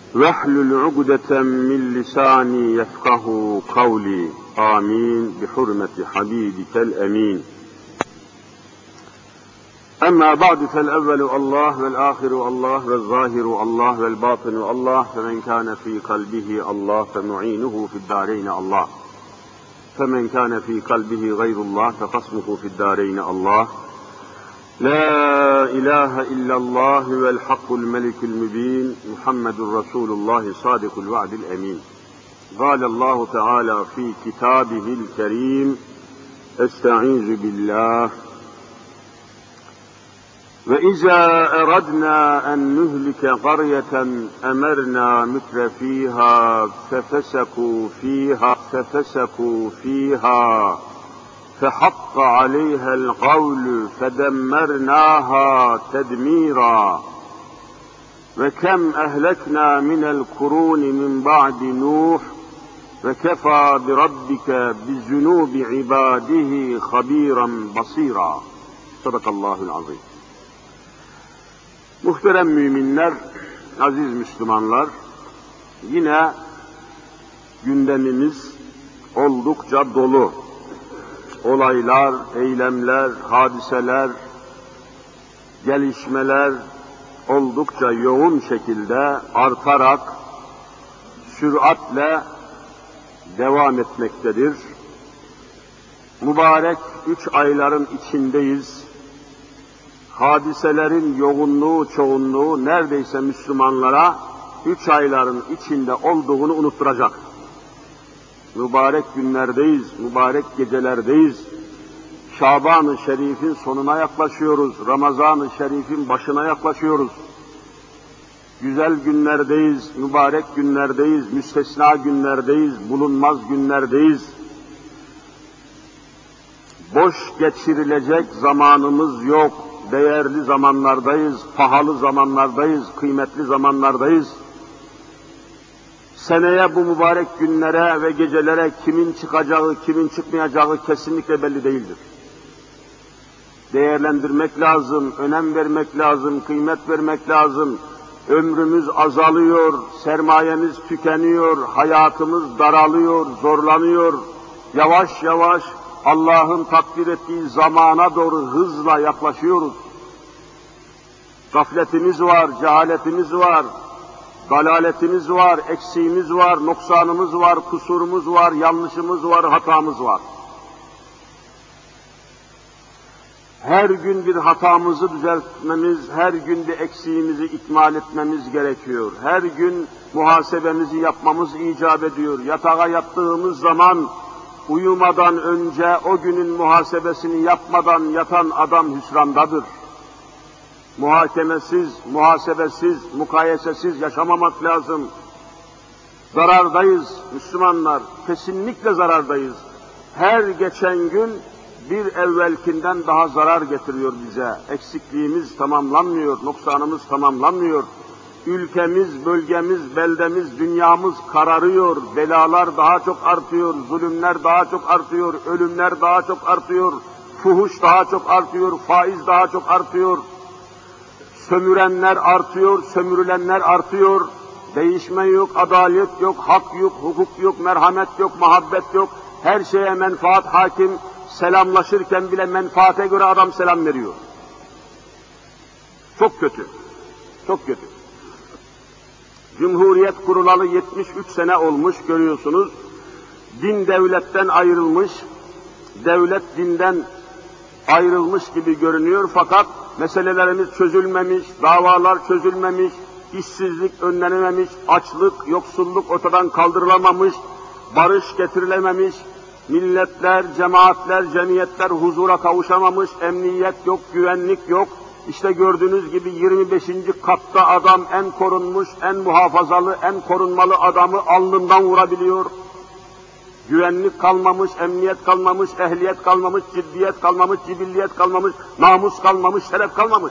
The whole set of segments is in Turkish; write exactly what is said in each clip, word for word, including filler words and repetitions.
وَاحْلُلْ عُقْدَةً مِّنْ لِسَانِي يَفْقَهُوا قَوْلِي آمين بحرمة حبيبك الأمين. أما بعد فالأول الله والآخر الله والظاهر الله والباطن الله فمن كان في قلبه الله فمعينه في الدارين الله فمن كان في قلبه غير الله فخصمه في الدارين الله لا إله إلا الله والحق الملك المبين محمد رسول الله صادق الوعد الأمين. قال الله تعالى في كتابه الكريم استعيذ بالله وإذا أردنا أن نهلك قرية أمرنا متر فيها ففسقوا فيها ففسقوا فيها فحق عليها القول فدمرناها تدميرا وكم أهلكنا من القرون من بعد نوح وكفى بربك بذنوب عباده خبيرا بصيرا. Sadakallahul azim. Muhterem müminler, aziz Müslümanlar, yine gündemimiz oldukça dolu. Olaylar, eylemler, hadiseler, gelişmeler oldukça yoğun şekilde artarak, süratle devam etmektedir. Mübarek üç ayların içindeyiz. Hadiselerin yoğunluğu, çoğunluğu neredeyse Müslümanlara üç ayların içinde olduğunu unutturacak. Mübarek günlerdeyiz, mübarek gecelerdeyiz. Şaban-ı Şerif'in sonuna yaklaşıyoruz, Ramazan-ı Şerif'in başına yaklaşıyoruz. Güzel günlerdeyiz, mübarek günlerdeyiz, müstesna günlerdeyiz, bulunmaz günlerdeyiz. Boş geçirilecek zamanımız yok. Değerli zamanlardayız, pahalı zamanlardayız, kıymetli zamanlardayız. Seneye bu mübarek günlere ve gecelere kimin çıkacağı, kimin çıkmayacağı kesinlikle belli değildir. Değerlendirmek lazım, önem vermek lazım, kıymet vermek lazım. Ömrümüz azalıyor, sermayemiz tükeniyor, hayatımız daralıyor, zorlanıyor. Yavaş yavaş Allah'ın takdir ettiği zamana doğru hızla yaklaşıyoruz. Gafletimiz var, cehaletimiz var, dalaletimiz var, eksiğimiz var, noksanımız var, kusurumuz var, yanlışımız var, hatamız var. Her gün bir hatamızı düzeltmemiz, her gün bir eksiğimizi ikmal etmemiz gerekiyor. Her gün muhasebemizi yapmamız icap ediyor. Yatağa yattığımız zaman, uyumadan önce o günün muhasebesini yapmadan yatan adam hüsrandadır. Muhakemesiz, muhasebesiz, mukayesesiz yaşamamak lazım. Zarardayız Müslümanlar, kesinlikle zarardayız. Her geçen gün bir evvelkinden daha zarar getiriyor bize. Eksikliğimiz tamamlanmıyor, noksanımız tamamlanmıyor. Ülkemiz, bölgemiz, beldemiz, dünyamız kararıyor, belalar daha çok artıyor, zulümler daha çok artıyor, ölümler daha çok artıyor, fuhuş daha çok artıyor, faiz daha çok artıyor, sömürenler artıyor, sömürülenler artıyor, değişme yok, adalet yok, hak yok, hukuk yok, merhamet yok, muhabbet yok, her şeye menfaat hakim, selamlaşırken bile menfaate göre adam selam veriyor. Çok kötü, çok kötü. Cumhuriyet kurulalı yetmiş üç sene olmuş görüyorsunuz. Din devletten ayrılmış, devlet dinden ayrılmış gibi görünüyor fakat meselelerimiz çözülmemiş, davalar çözülmemiş, işsizlik önlenememiş, açlık, yoksulluk ortadan kaldırılamamış, barış getirilememiş, milletler, cemaatler, cemiyetler huzura kavuşamamış, emniyet yok, güvenlik yok. İşte gördüğünüz gibi yirmi beşinci katta adam en korunmuş, en muhafazalı, en korunmalı adamı alnından vurabiliyor. Güvenlik kalmamış, emniyet kalmamış, ehliyet kalmamış, ciddiyet kalmamış, cibilliyet kalmamış, namus kalmamış, şeref kalmamış.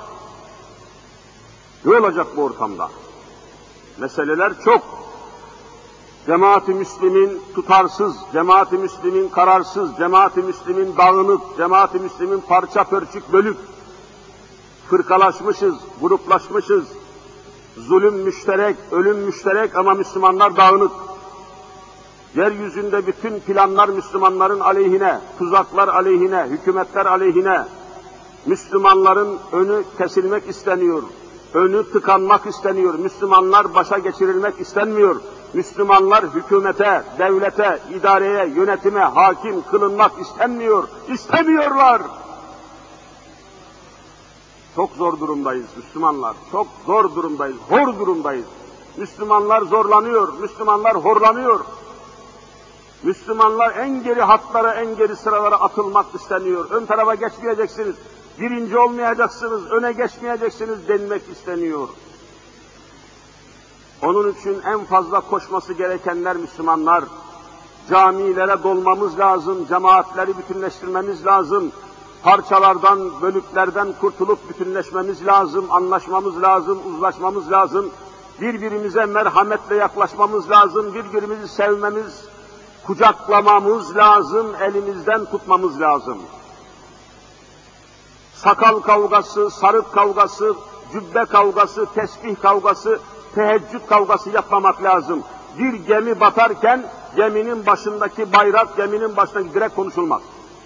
Ne olacak bu ortamda? Meseleler çok. Cemaat-i Müslim'in tutarsız, Cemaat-i Müslim'in kararsız, Cemaat-i Müslim'in dağınık, Cemaat-i Müslim'in parça pörçük bölük, fırkalaşmışız, gruplaşmışız, Zulüm müşterek, ölüm müşterek ama Müslümanlar dağınık. Yeryüzünde bütün planlar Müslümanların aleyhine, tuzaklar aleyhine, hükümetler aleyhine. Müslümanların önü kesilmek isteniyor, önü tıkanmak isteniyor. Müslümanlar başa geçirilmek istenmiyor. Müslümanlar hükümete, devlete, idareye, yönetime hakim kılınmak istenmiyor, istemiyorlar. Çok zor durumdayız Müslümanlar, çok zor durumdayız, hor durumdayız. Müslümanlar zorlanıyor, Müslümanlar horlanıyor. Müslümanlar en geri hatlara, en geri sıralara atılmak isteniyor. Ön tarafa geçmeyeceksiniz, birinci olmayacaksınız, öne geçmeyeceksiniz denmek isteniyor. Onun için en fazla koşması gerekenler Müslümanlar. Camilere dolmamız lazım, cemaatleri bütünleştirmemiz lazım. Parçalardan, bölüklerden kurtulup bütünleşmemiz lazım, anlaşmamız lazım, uzlaşmamız lazım. Birbirimize merhametle yaklaşmamız lazım, birbirimizi sevmemiz, kucaklamamız lazım, elimizden tutmamız lazım. Sakal kavgası, sarık kavgası, cübbe kavgası, tesbih kavgası, teheccüd kavgası yapmamak lazım. Bir gemi batarken geminin başındaki bayrak, geminin başındaki direk konuşulmaz.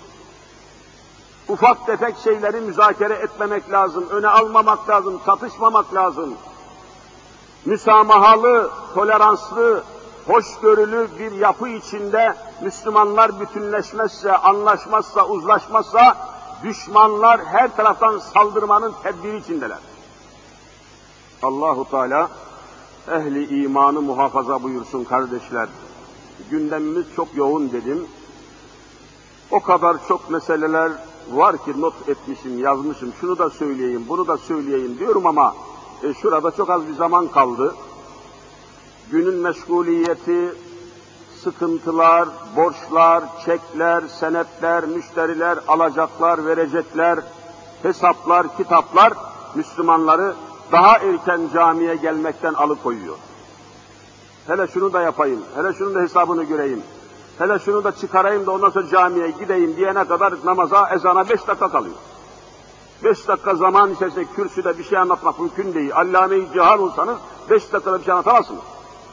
Ufak tefek şeyleri müzakere etmemek lazım, öne almamak lazım, çatışmamak lazım. Müsamahalı, toleranslı, hoşgörülü bir yapı içinde Müslümanlar bütünleşmezse, anlaşmazsa, uzlaşmazsa, düşmanlar her taraftan saldırmanın tedbiri içindeler. Allahu Teala ehli imanı muhafaza buyursun kardeşler. Gündemimiz çok yoğun dedim. O kadar çok meseleler var ki not etmişim, yazmışım. Şunu da söyleyeyim, bunu da söyleyeyim diyorum ama e, şurada çok az bir zaman kaldı. Günün meşguliyeti, sıkıntılar, borçlar, çekler, senetler, müşteriler, alacaklar, verecekler, hesaplar, kitaplar Müslümanları daha erken camiye gelmekten alıkoyuyor. Hele şunu da yapayım, hele şunun da hesabını göreyim, hele şunu da çıkarayım da ondan sonra camiye gideyim diyene kadar namaza, ezana beş dakika kalıyor. Beş dakika zaman içerisinde kürsüde bir şey anlatmak mümkün değil. Allame-i cihan olsanız beş dakikada bir şey anlatamazsınız.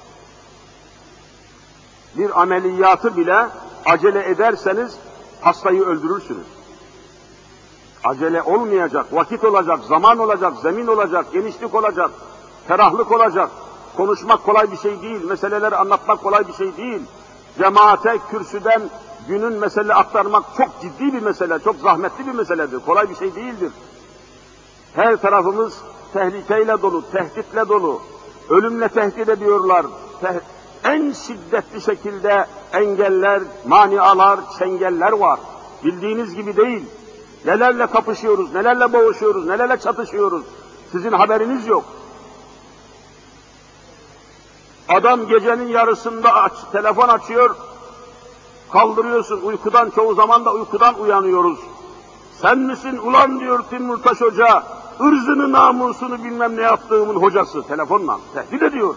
Bir ameliyatı bile acele ederseniz hastayı öldürürsünüz. Acele olmayacak, vakit olacak, zaman olacak, zemin olacak, genişlik olacak, ferahlık olacak. Konuşmak kolay bir şey değil, meseleleri anlatmak kolay bir şey değil. Cemaate, kürsüden günün mesele aktarmak çok ciddi bir mesele, çok zahmetli bir meseledir, kolay bir şey değildir. Her tarafımız tehlikeyle dolu, tehditle dolu, ölümle tehdit ediyorlar. Te- en şiddetli şekilde engeller, manialar, çengeller var. Bildiğiniz gibi değil. Nelerle kapışıyoruz, nelerle boğuşuyoruz, nelerle çatışıyoruz. Sizin haberiniz yok. Adam gecenin yarısında aç, telefon açıyor, kaldırıyorsun uykudan, çoğu zaman da uykudan uyanıyoruz. Sen misin ulan diyor Timurtaş Hoca, ırzını namusunu bilmem ne yaptığımın hocası, telefonla tehdit ediyor.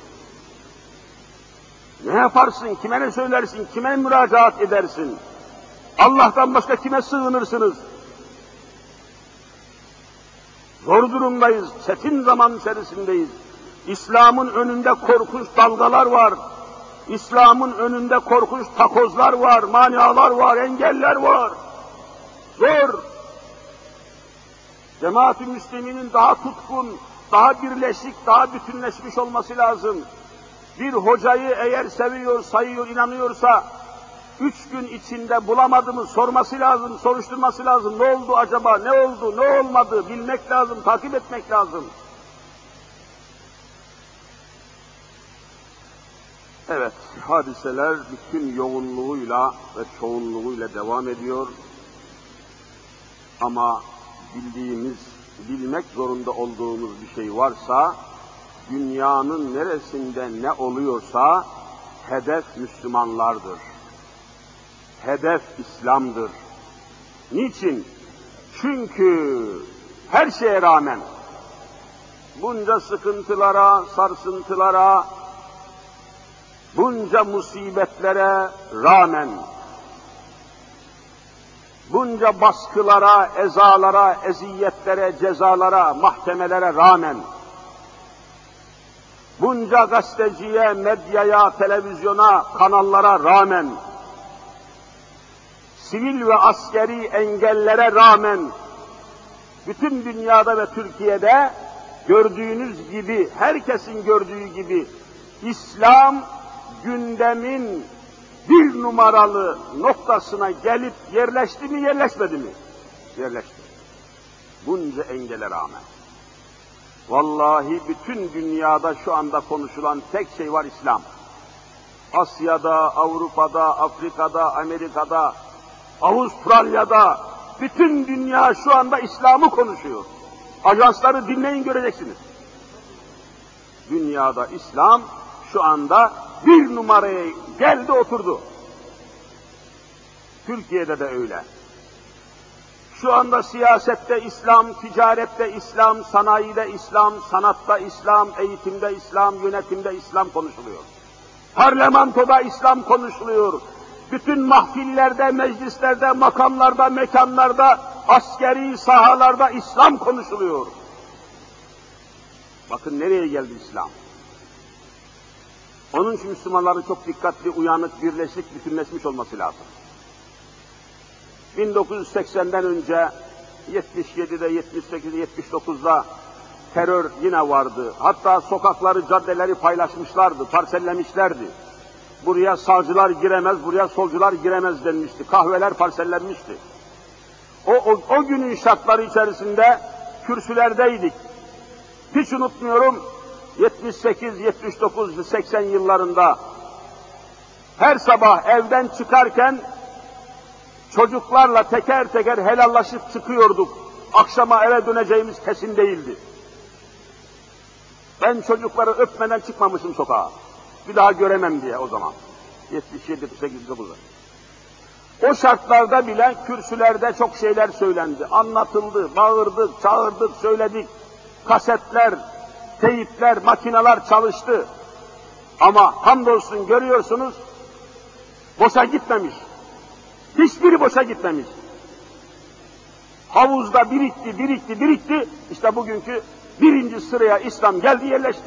Ne yaparsın, kime ne söylersin, kime müracaat edersin? Allah'tan başka kime sığınırsınız? Zor durumdayız, çetin zaman içerisindeyiz. İslam'ın önünde korkunç dalgalar var. İslam'ın önünde korkunç takozlar var, manialar var, engeller var. Zor. Cemaat-ı Müslümin'in daha tutkun, daha birleşik, daha bütünleşmiş olması lazım. Bir hocayı eğer seviyor, sayıyor, inanıyorsa, üç gün içinde bulamadığını sorması lazım, soruşturması lazım. Ne oldu acaba, ne oldu, ne olmadı bilmek lazım, takip etmek lazım. Evet, hadiseler bütün yoğunluğuyla ve çoğunluğuyla devam ediyor. Ama bildiğimiz, bilmek zorunda olduğumuz bir şey varsa, dünyanın neresinde ne oluyorsa, hedef Müslümanlardır. Hedef İslam'dır. Niçin? Çünkü her şeye rağmen, bunca sıkıntılara, sarsıntılara, bunca musibetlere rağmen, bunca baskılara, ezalara, eziyetlere, cezalara, mahkemelere rağmen, bunca gazeteciye, medyaya, televizyona, kanallara rağmen, sivil ve askeri engellere rağmen, bütün dünyada ve Türkiye'de gördüğünüz gibi, herkesin gördüğü gibi, İslam gündemin bir numaralı noktasına gelip yerleşti mi, yerleşmedi mi? Yerleşti. Bunca engele rağmen. Vallahi bütün dünyada şu anda konuşulan tek şey var, İslam. Asya'da, Avrupa'da, Afrika'da, Amerika'da, Avustralya'da, bütün dünya şu anda İslam'ı konuşuyor. Ajansları dinleyin, göreceksiniz. Dünyada İslam şu anda bir numaraya geldi, oturdu. Türkiye'de de öyle. Şu anda siyasette İslam, ticarette İslam, sanayide İslam, sanatta İslam, eğitimde İslam, yönetimde İslam konuşuluyor. Parlamentoda İslam konuşuluyor. Bütün mahfillerde, meclislerde, makamlarda, mekanlarda, askeri sahalarda İslam konuşuluyor. Bakın nereye geldi İslam. Onun için Müslümanların çok dikkatli, uyanık, birleşik, bütünleşmiş olması lazım. bin dokuz yüz seksenden önce yetmiş yedide, yetmiş sekizde, yetmiş dokuzda terör yine vardı. Hatta sokakları, caddeleri paylaşmışlardı, parsellemişlerdi. Buraya sağcılar giremez, buraya solcular giremez denmişti. Kahveler parsellenmişti. O, o, o günün şartları içerisinde kürsülerdeydik. Hiç unutmuyorum, yetmiş sekiz, yetmiş dokuz, seksen yıllarında her sabah evden çıkarken çocuklarla teker teker helallaşıp çıkıyorduk. Akşama eve döneceğimiz kesin değildi. Ben çocukları öpmeden çıkmamışım sokağa. Bir daha göremem diye o zaman. yetmiş yedi, yetmiş sekiz, yetmiş dokuzda. O şartlarda bile kürsülerde çok şeyler söylendi, anlatıldı, bağırdık, çağırdık, söyledik. Kasetler, teyipler, makineler çalıştı. Ama hamdolsun görüyorsunuz, boşa gitmemiş. Hiçbiri boşa gitmemiş. Havuzda birikti, birikti, birikti. İşte bugünkü birinci sıraya İslam geldi, yerleşti.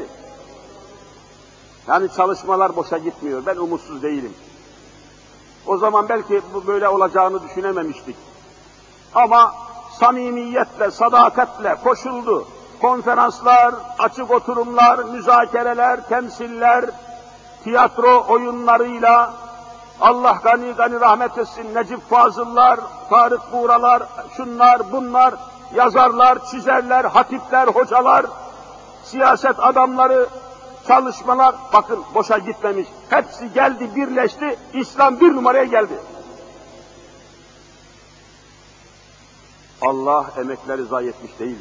Yani çalışmalar boşa gitmiyor. Ben umutsuz değilim. O zaman belki bu böyle olacağını düşünememiştik. Ama samimiyetle, sadakatle koşuldu. Konferanslar, açık oturumlar, müzakereler, temsiller, tiyatro oyunlarıyla, Allah gani gani rahmet etsin, Necip Fazıllar, Tarık Buğralar, şunlar, bunlar, yazarlar, çizerler, hatipler, hocalar, siyaset adamları, çalışmalar, bakın boşa gitmemiş. Hepsi geldi, birleşti, İslam bir numaraya geldi. Allah emekleri zayi etmiş değil.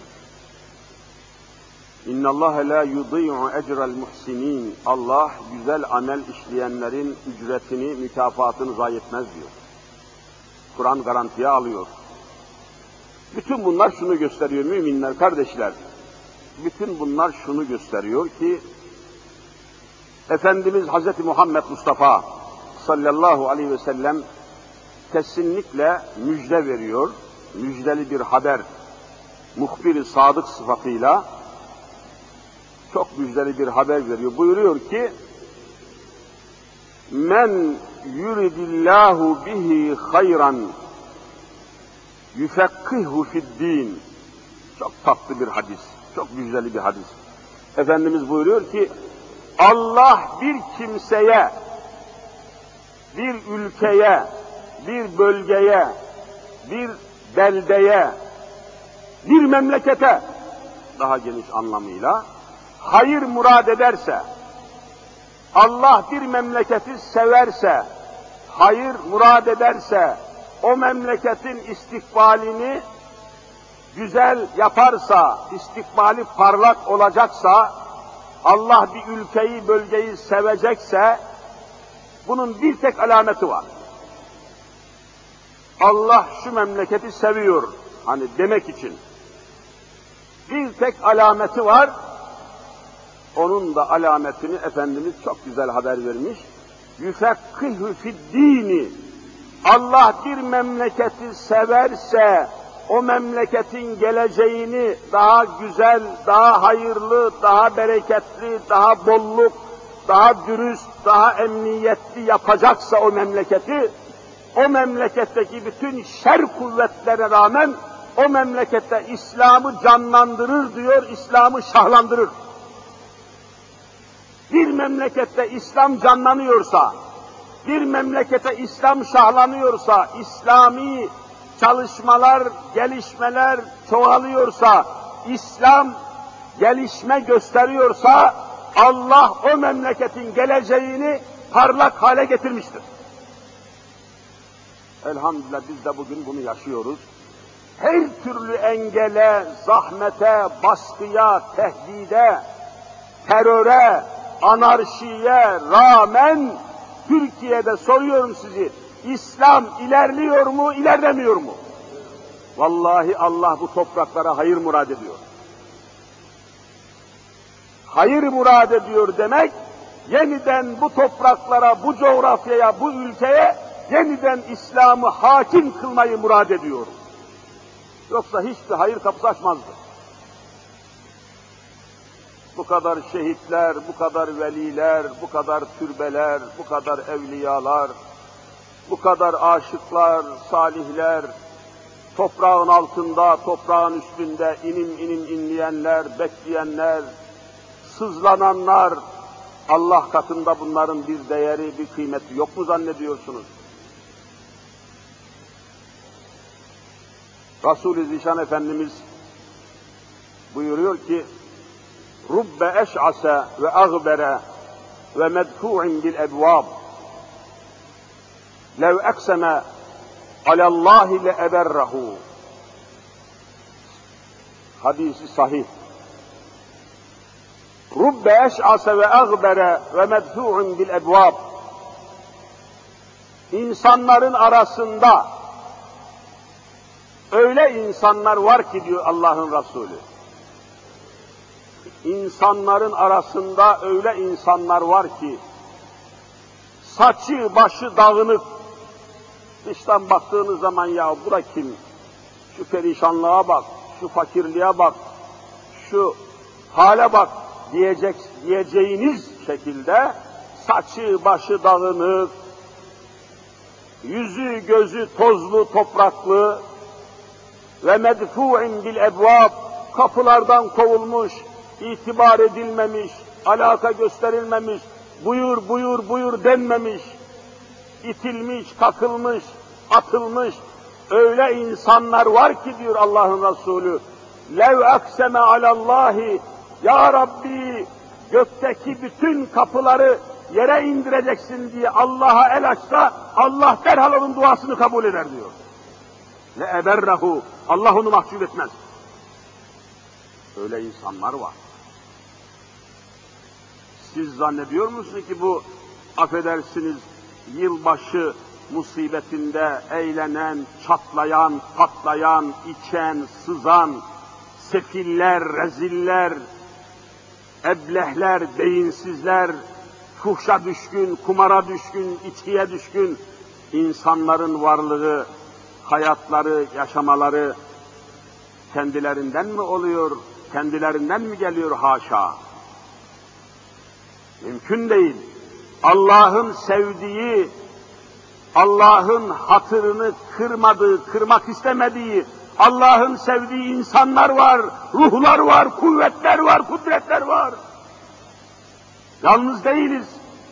İnna Allah la yudî'u ecrel muhsinin. Allah güzel amel işleyenlerin ücretini, mükafatını zayi etmez diyor. Kur'an garantiye alıyor. Bütün bunlar şunu gösteriyor müminler, kardeşler. Bütün bunlar şunu gösteriyor ki Efendimiz Hazreti Muhammed Mustafa sallallahu aleyhi ve sellem kesinlikle müjde veriyor. Müjdeli bir haber, muhbir-i sadık sıfatıyla çok müjdeli bir haber veriyor. Buyuruyor ki men yuridillahu bihi hayran yufekkihu fi'd-din. Çok tatlı bir hadis, çok müjdeli bir hadis. Efendimiz buyuruyor ki Allah bir kimseye, bir ülkeye, bir bölgeye, bir beldeye, bir memlekete, daha geniş anlamıyla hayır murad ederse, Allah bir memleketi severse, hayır murad ederse, o memleketin istikbalini güzel yaparsa, istikbali parlak olacaksa, Allah bir ülkeyi, bölgeyi sevecekse, bunun bir tek alameti var. Allah şu memleketi seviyor, hani demek için. Bir tek alameti var, onun da alametini Efendimiz çok güzel haber vermiş. Yufekkihu fi'd-dini. Allah bir memleketi severse, o memleketin geleceğini daha güzel, daha hayırlı, daha bereketli, daha bolluk, daha dürüst, daha emniyetli yapacaksa o memleketi, o memleketteki bütün şer kuvvetlere rağmen o memlekette İslam'ı canlandırır diyor, İslam'ı şahlandırır. Bir memlekette İslam canlanıyorsa, bir memlekete İslam şahlanıyorsa, İslami çalışmalar, gelişmeler çoğalıyorsa, İslam gelişme gösteriyorsa, Allah o memleketin geleceğini parlak hale getirmiştir. Elhamdülillah biz de bugün bunu yaşıyoruz. Her türlü engele, zahmete, baskıya, tehdide, teröre, anarşiye rağmen Türkiye'de soruyorum sizi, İslam ilerliyor mu, ilerlemiyor mu? Vallahi Allah bu topraklara hayır murad ediyor. Hayır murad ediyor demek, yeniden bu topraklara, bu coğrafyaya, bu ülkeye yeniden İslam'ı hakim kılmayı murad ediyor. Yoksa hiçbir hayır kapısı açmazdı. Bu kadar şehitler, bu kadar veliler, bu kadar türbeler, bu kadar evliyalar, bu kadar aşıklar, salihler, toprağın altında, toprağın üstünde inim inim inleyenler, bekleyenler, sızlananlar, Allah katında bunların bir değeri, bir kıymeti yok mu zannediyorsunuz? Resul-i Zişan Efendimiz buyuruyor ki, Rubbe eş'ase ve agbere ve medfu'in bil ebvab lev ekseme alallahi le eberrahu. Hadisi sahih. Rubbe eş'ase ve agbere ve medfu'in bil ebvab. İnsanların arasında öyle insanlar var ki diyor Allah'ın Resulü. İnsanların arasında öyle insanlar var ki, saçı başı dağınık, dıştan baktığınız zaman ya bura kim, şu perişanlığa bak, şu fakirliğe bak, şu hale bak diyecek, diyeceğiniz şekilde saçı başı dağınık, yüzü gözü tozlu topraklı ve medfu'in bil ebvab, kapılardan kovulmuş, itibar edilmemiş, alaka gösterilmemiş, buyur buyur buyur denmemiş, itilmiş, kakılmış, atılmış, öyle insanlar var ki diyor Allah'ın Resulü, lev akseme alallahi, ya Rabbi gökteki bütün kapıları yere indireceksin diye Allah'a el açsa, Allah derhal onun duasını kabul eder diyor. Le eberrahu, Allah onu mahcup etmez. Öyle insanlar var. Siz zannediyor musunuz ki bu, affedersiniz, yılbaşı musibetinde eğlenen, çatlayan, patlayan, içen, sızan, sefiller, reziller, eblehler, beyinsizler, fuhşa düşkün, kumara düşkün, içkiye düşkün insanların varlığı, hayatları, yaşamaları kendilerinden mi oluyor, kendilerinden mi geliyor haşa? Mümkün değil. Allah'ın sevdiği, Allah'ın hatırını kırmadığı, kırmak istemediği, Allah'ın sevdiği insanlar var, ruhlar var, kuvvetler var, kudretler var. Yalnız değiliz.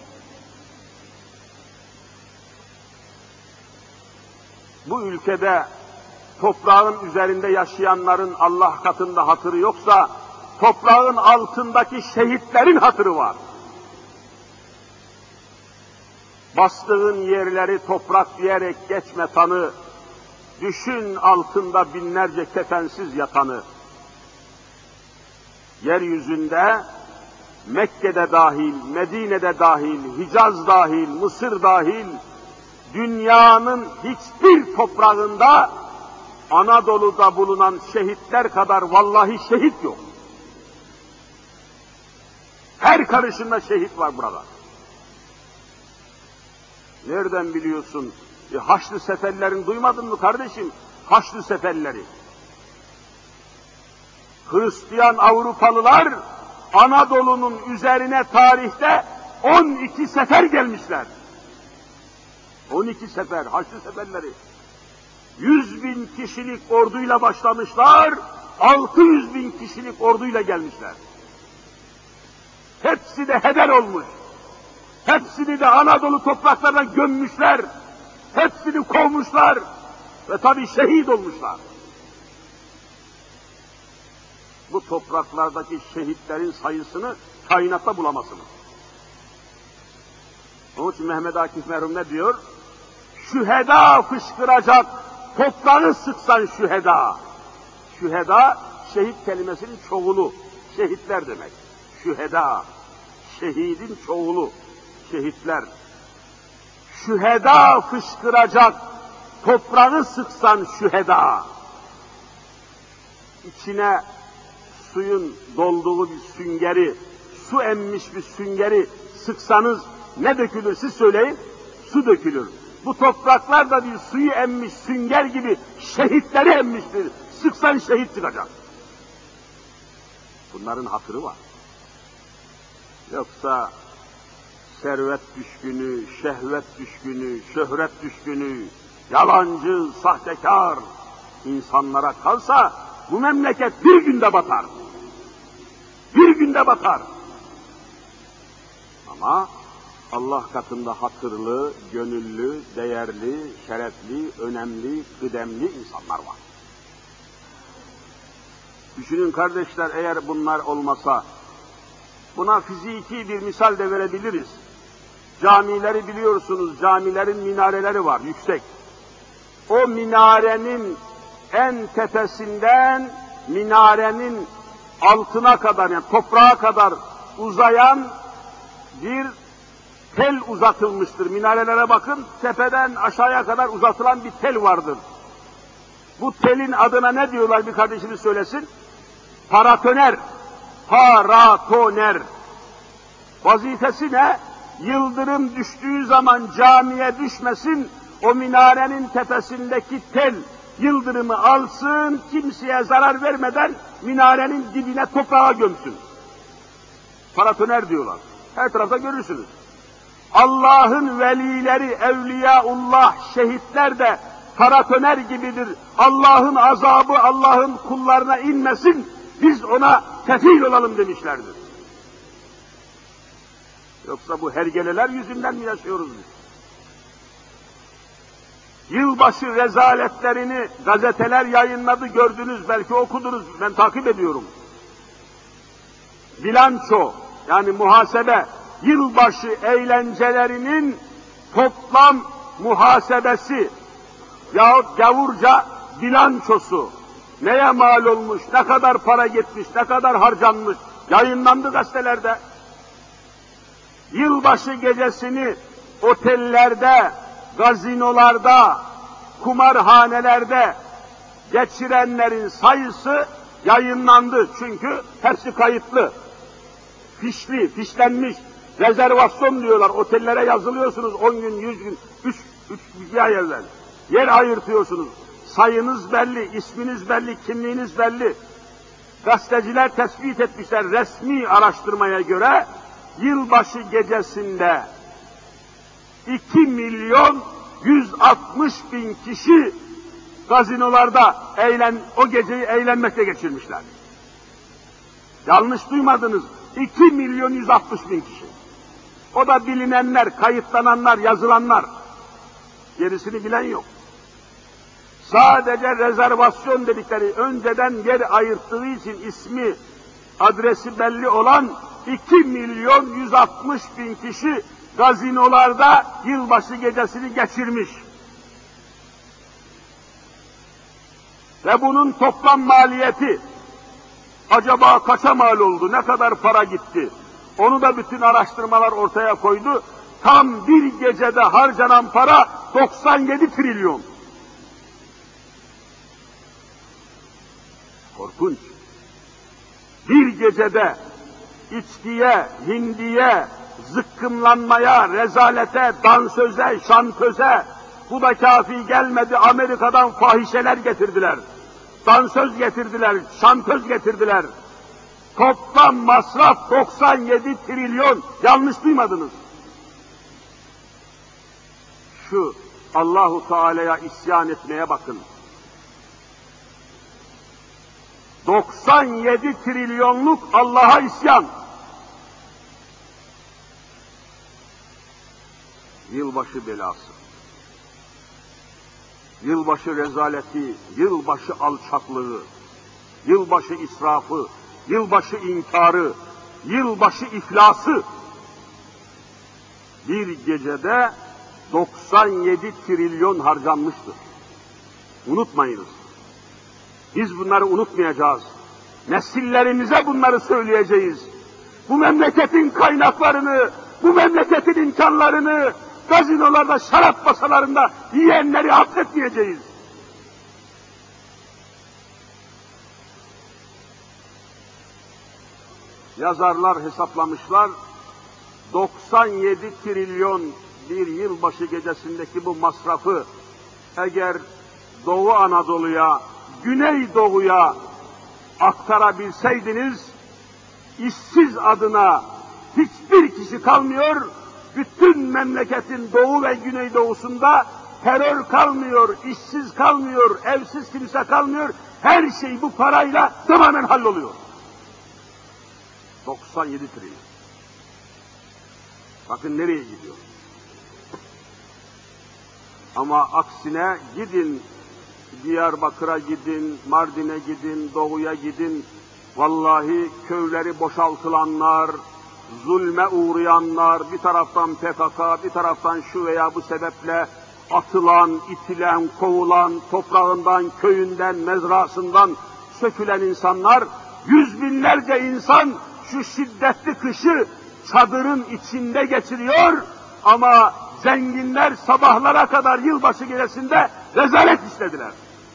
Bu ülkede toprağın üzerinde yaşayanların Allah katında hatırı yoksa, toprağın altındaki şehitlerin hatırı var. Bastığın yerleri toprak diyerek geçme tanı, düşün altında binlerce kefensiz yatanı. Yeryüzünde, Mekke'de dahil, Medine'de dahil, Hicaz dahil, Mısır dahil, dünyanın hiçbir toprağında Anadolu'da bulunan şehitler kadar vallahi şehit yok. Her karışında şehit var burada. Nereden biliyorsun? E, Haçlı seferlerini duymadın mı kardeşim? Haçlı seferleri. Hristiyan Avrupalılar Anadolu'nun üzerine tarihte on iki sefer gelmişler. on iki sefer, Haçlı seferleri. yüz bin kişilik orduyla başlamışlar, altı yüz bin kişilik orduyla gelmişler. Hepsi de heder olmuş. Hepsini de Anadolu topraklarına gömmüşler. Hepsini kovmuşlar. Ve tabii şehit olmuşlar. Bu topraklardaki şehitlerin sayısını kainatta bulamazsınız. Onun için Mehmet Akif merhum ne diyor? Şüheda fışkıracak, toprağı sıksan şüheda. Şüheda, şehit kelimesinin çoğulu, şehitler demek. Şüheda, şehidin çoğulu, şehitler. Şüheda fışkıracak, toprağı sıksan şüheda. İçine suyun dolduğu bir süngeri, su emmiş bir süngeri sıksanız ne dökülür siz söyleyin? Su dökülür. Bu topraklar da bir suyu emmiş sünger gibi şehitleri emmiştir. Sıksan şehit çıkacak. Bunların hatırı var. Yoksa servet düşkünü, şehvet düşkünü, şöhret düşkünü, yalancı, sahtekar insanlara kalsa bu memleket bir günde batar. Bir günde batar. Ama Allah katında hatırlı, gönüllü, değerli, şerefli, önemli, kıdemli insanlar var. Düşünün kardeşler, eğer bunlar olmasa, buna fiziki bir misal de verebiliriz. Camileri biliyorsunuz, camilerin minareleri var, yüksek. O minarenin en tepesinden minarenin altına kadar, yani toprağa kadar uzayan bir tel uzatılmıştır. Minarelere bakın, tepeden aşağıya kadar uzatılan bir tel vardır. Bu telin adına ne diyorlar, bir kardeşiniz söylesin? Paratoner. Paratoner. Vazifesi ne? Yıldırım düştüğü zaman camiye düşmesin, o minarenin tepesindeki tel yıldırımı alsın, kimseye zarar vermeden minarenin dibine toprağa gömsün. Paratoner diyorlar. Her tarafta görürsünüz. Allah'ın velileri, evliyaullah, şehitler de paratoner gibidir. Allah'ın azabı Allah'ın kullarına inmesin, biz ona kefil olalım demişlerdir. Yoksa bu hergeleler yüzünden mi yaşıyoruz biz? Yılbaşı rezaletlerini gazeteler yayınladı, gördünüz, belki okudunuz, ben takip ediyorum. Bilanço, yani muhasebe, yılbaşı eğlencelerinin toplam muhasebesi yahut gavurca bilançosu, neye mal olmuş, ne kadar para gitmiş, ne kadar harcanmış, yayınlandı gazetelerde. Yılbaşı gecesini otellerde, gazinolarda, kumarhanelerde geçirenlerin sayısı yayınlandı. Çünkü hepsi kayıtlı, fişli, fişlenmiş, rezervasyon diyorlar. Otellere yazılıyorsunuz on gün, yüz gün, üç, üç, bir ay evvel. Yer ayırtıyorsunuz. Sayınız belli, isminiz belli, kimliğiniz belli. Gazeteciler tespit etmişler resmi araştırmaya göre yılbaşı gecesinde iki milyon yüz altmış bin kişi gazinolarda eğlen, o geceyi eğlenmekte geçirmişler. Yanlış duymadınız. iki milyon yüz altmış bin kişi. O da bilinenler, kayıtlananlar, yazılanlar. Gerisini bilen yok. Sadece rezervasyon dedikleri, önceden yer ayırttığı için ismi, adresi belli olan iki milyon yüz altmış bin kişi gazinolarda yılbaşı gecesini geçirmiş. Ve bunun toplam maliyeti acaba kaça mal oldu, ne kadar para gitti? Onu da bütün araştırmalar ortaya koydu. Tam bir gecede harcanan para doksan yedi trilyon. Korkunç. Bir gecede içkiye, hindiye, zıkkımlanmaya, rezalete, dansöze, şantöze, bu da kafi gelmedi, Amerika'dan fahişeler getirdiler. dansöz getirdiler, şantöz getirdiler. Toplam masraf doksan yedi trilyon, yanlış duymadınız. Şu Allahu Teala'ya isyan etmeye bakın. doksan yedi trilyonluk Allah'a isyan. Yılbaşı belası, yılbaşı rezaleti, yılbaşı alçaklığı, yılbaşı israfı, yılbaşı inkarı, yılbaşı iflası. Bir gecede doksan yedi trilyon harcanmıştır. Unutmayınız. Biz bunları unutmayacağız. Nesillerimize bunları söyleyeceğiz. Bu memleketin kaynaklarını, bu memleketin imkanlarını, gazinolarda, şarap masalarında yiyenleri affetmeyeceğiz. Yazarlar hesaplamışlar, doksan yedi trilyon bir yılbaşı gecesindeki bu masrafı eğer Doğu Anadolu'ya, Güneydoğu'ya aktarabilseydiniz, işsiz adına hiçbir kişi kalmıyor, bütün memleketin doğu ve güneydoğusunda terör kalmıyor, işsiz kalmıyor, evsiz kimse kalmıyor, her şey bu parayla tamamen halloluyor. doksan yedi trilyon. Bakın nereye gidiyor. Ama aksine gidin, Diyarbakır'a gidin, Mardin'e gidin, Doğu'ya gidin, vallahi köyleri boşaltılanlar, zulme uğrayanlar, bir taraftan P K K, bir taraftan şu veya bu sebeple atılan, itilen, kovulan, toprağından, köyünden, mezrasından sökülen insanlar, yüz binlerce insan şu şiddetli kışı çadırın içinde geçiriyor ama zenginler sabahlara kadar yılbaşı gecesinde rezalet işlediler.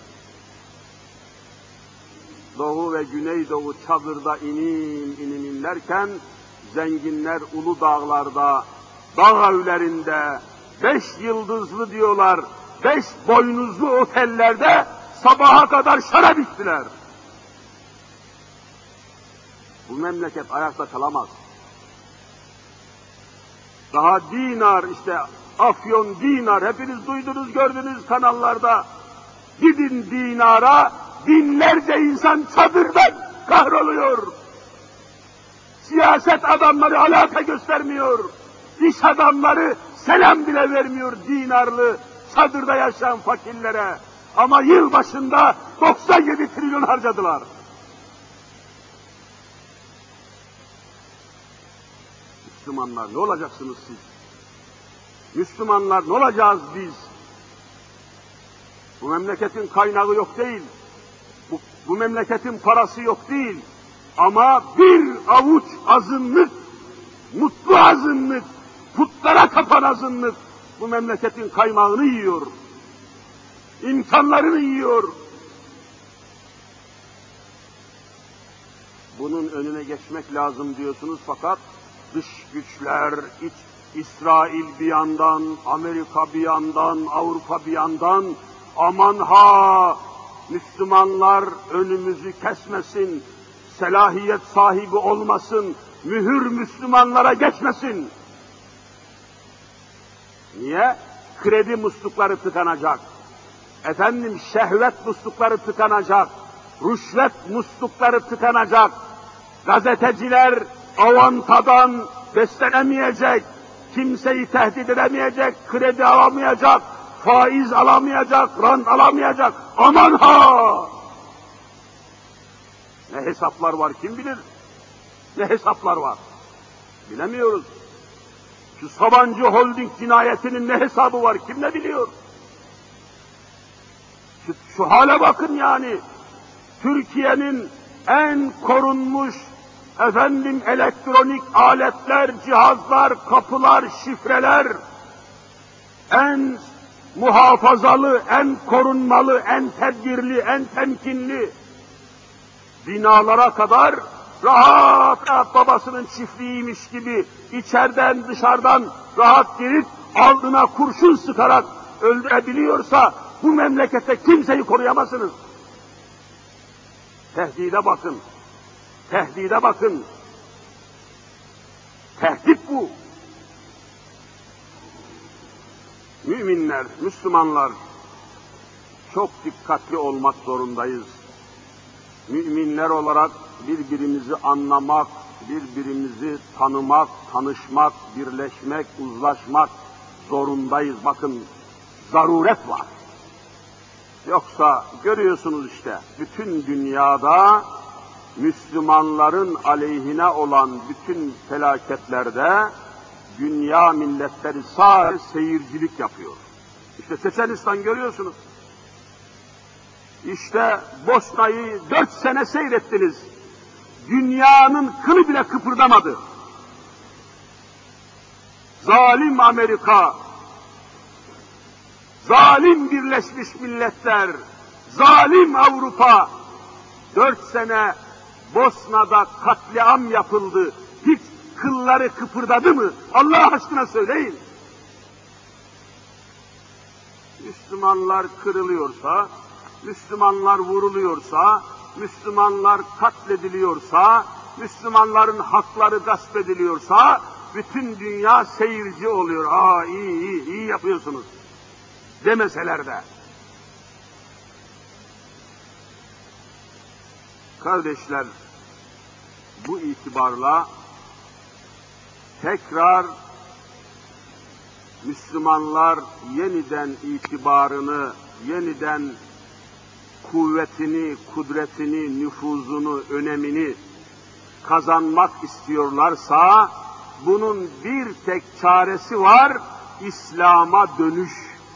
Doğu ve Güneydoğu çadırda inin inin inlerken zenginler ulu dağlarda, dağ evlerinde, beş yıldızlı diyorlar, beş boynuzlu otellerde sabaha kadar şarap içtiler. Bu memleket ayakta kalamaz. Daha dinar işte, Afyon dinar, hepiniz duydunuz, gördünüz kanallarda. Gidin dinara, binlerce insan çadırdan kahroluyor. Siyaset adamları alaka göstermiyor. İş adamları selam bile vermiyor dinarlı, çadırda yaşayan fakirlere. Ama yıl başında doksan yedi trilyon harcadılar. Müslümanlar ne olacaksınız siz? Müslümanlar ne olacağız biz? Bu memleketin kaynağı yok değil. Bu, bu memleketin parası yok değil. Ama bir avuç azınlık, mutlu azınlık, putlara tapan azınlık bu memleketin kaymağını yiyor. İmkanlarını yiyor. Bunun önüne geçmek lazım diyorsunuz fakat dış güçler, iç, İsrail bir yandan, Amerika bir yandan, Avrupa bir yandan, aman ha Müslümanlar önümüzü kesmesin, selahiyet sahibi olmasın, mühür Müslümanlara geçmesin. Niye? Kredi muslukları tıkanacak. Efendim şehvet muslukları tıkanacak. Rüşvet muslukları tıkanacak. Gazeteciler avantadan beslenemeyecek. Kimseyi tehdit edemeyecek, kredi alamayacak, faiz alamayacak, rant alamayacak. Aman ha! Ne hesaplar var kim bilir? Ne hesaplar var? Bilemiyoruz. Şu Sabancı Holding cinayetinin ne hesabı var kim ne biliyor? Şu, şu hale bakın yani. Türkiye'nin en korunmuş efendim elektronik aletler, cihazlar, kapılar, şifreler, en muhafazalı, en korunmalı, en tedbirli, en temkinli binalara kadar rahat rahat babasının çiftliğiymiş gibi içeriden dışarıdan rahat girip alnına kurşun sıkarak öldürebiliyorsa bu memlekette kimseyi koruyamazsınız. Tehdide bakın. Tehdide bakın. Tehdit bu. Müminler, Müslümanlar çok dikkatli olmak zorundayız. Müminler olarak birbirimizi anlamak, birbirimizi tanımak, tanışmak, birleşmek, uzlaşmak zorundayız. Bakın, zaruret var. Yoksa görüyorsunuz işte, bütün dünyada Müslümanların aleyhine olan bütün felaketlerde dünya milletleri sadece seyircilik yapıyor. İşte Çeçenistan görüyorsunuz. İşte Bosna'yı dört sene seyrettiniz. Dünyanın kılı bile kıpırdamadı. Zalim Amerika, zalim Birleşmiş Milletler, zalim Avrupa, dört sene Bosna'da katliam yapıldı. Hiç kılları kıpırdadı mı? Allah aşkına söyleyin. Müslümanlar kırılıyorsa, Müslümanlar vuruluyorsa, Müslümanlar katlediliyorsa, Müslümanların hakları gasp ediliyorsa, bütün dünya seyirci oluyor. Aa iyi iyi iyi yapıyorsunuz demeseler de. Kardeşler, bu itibarla tekrar Müslümanlar yeniden itibarını, yeniden kuvvetini, kudretini, nüfuzunu, önemini kazanmak istiyorlarsa, bunun bir tek çaresi var, İslam'a dönüş.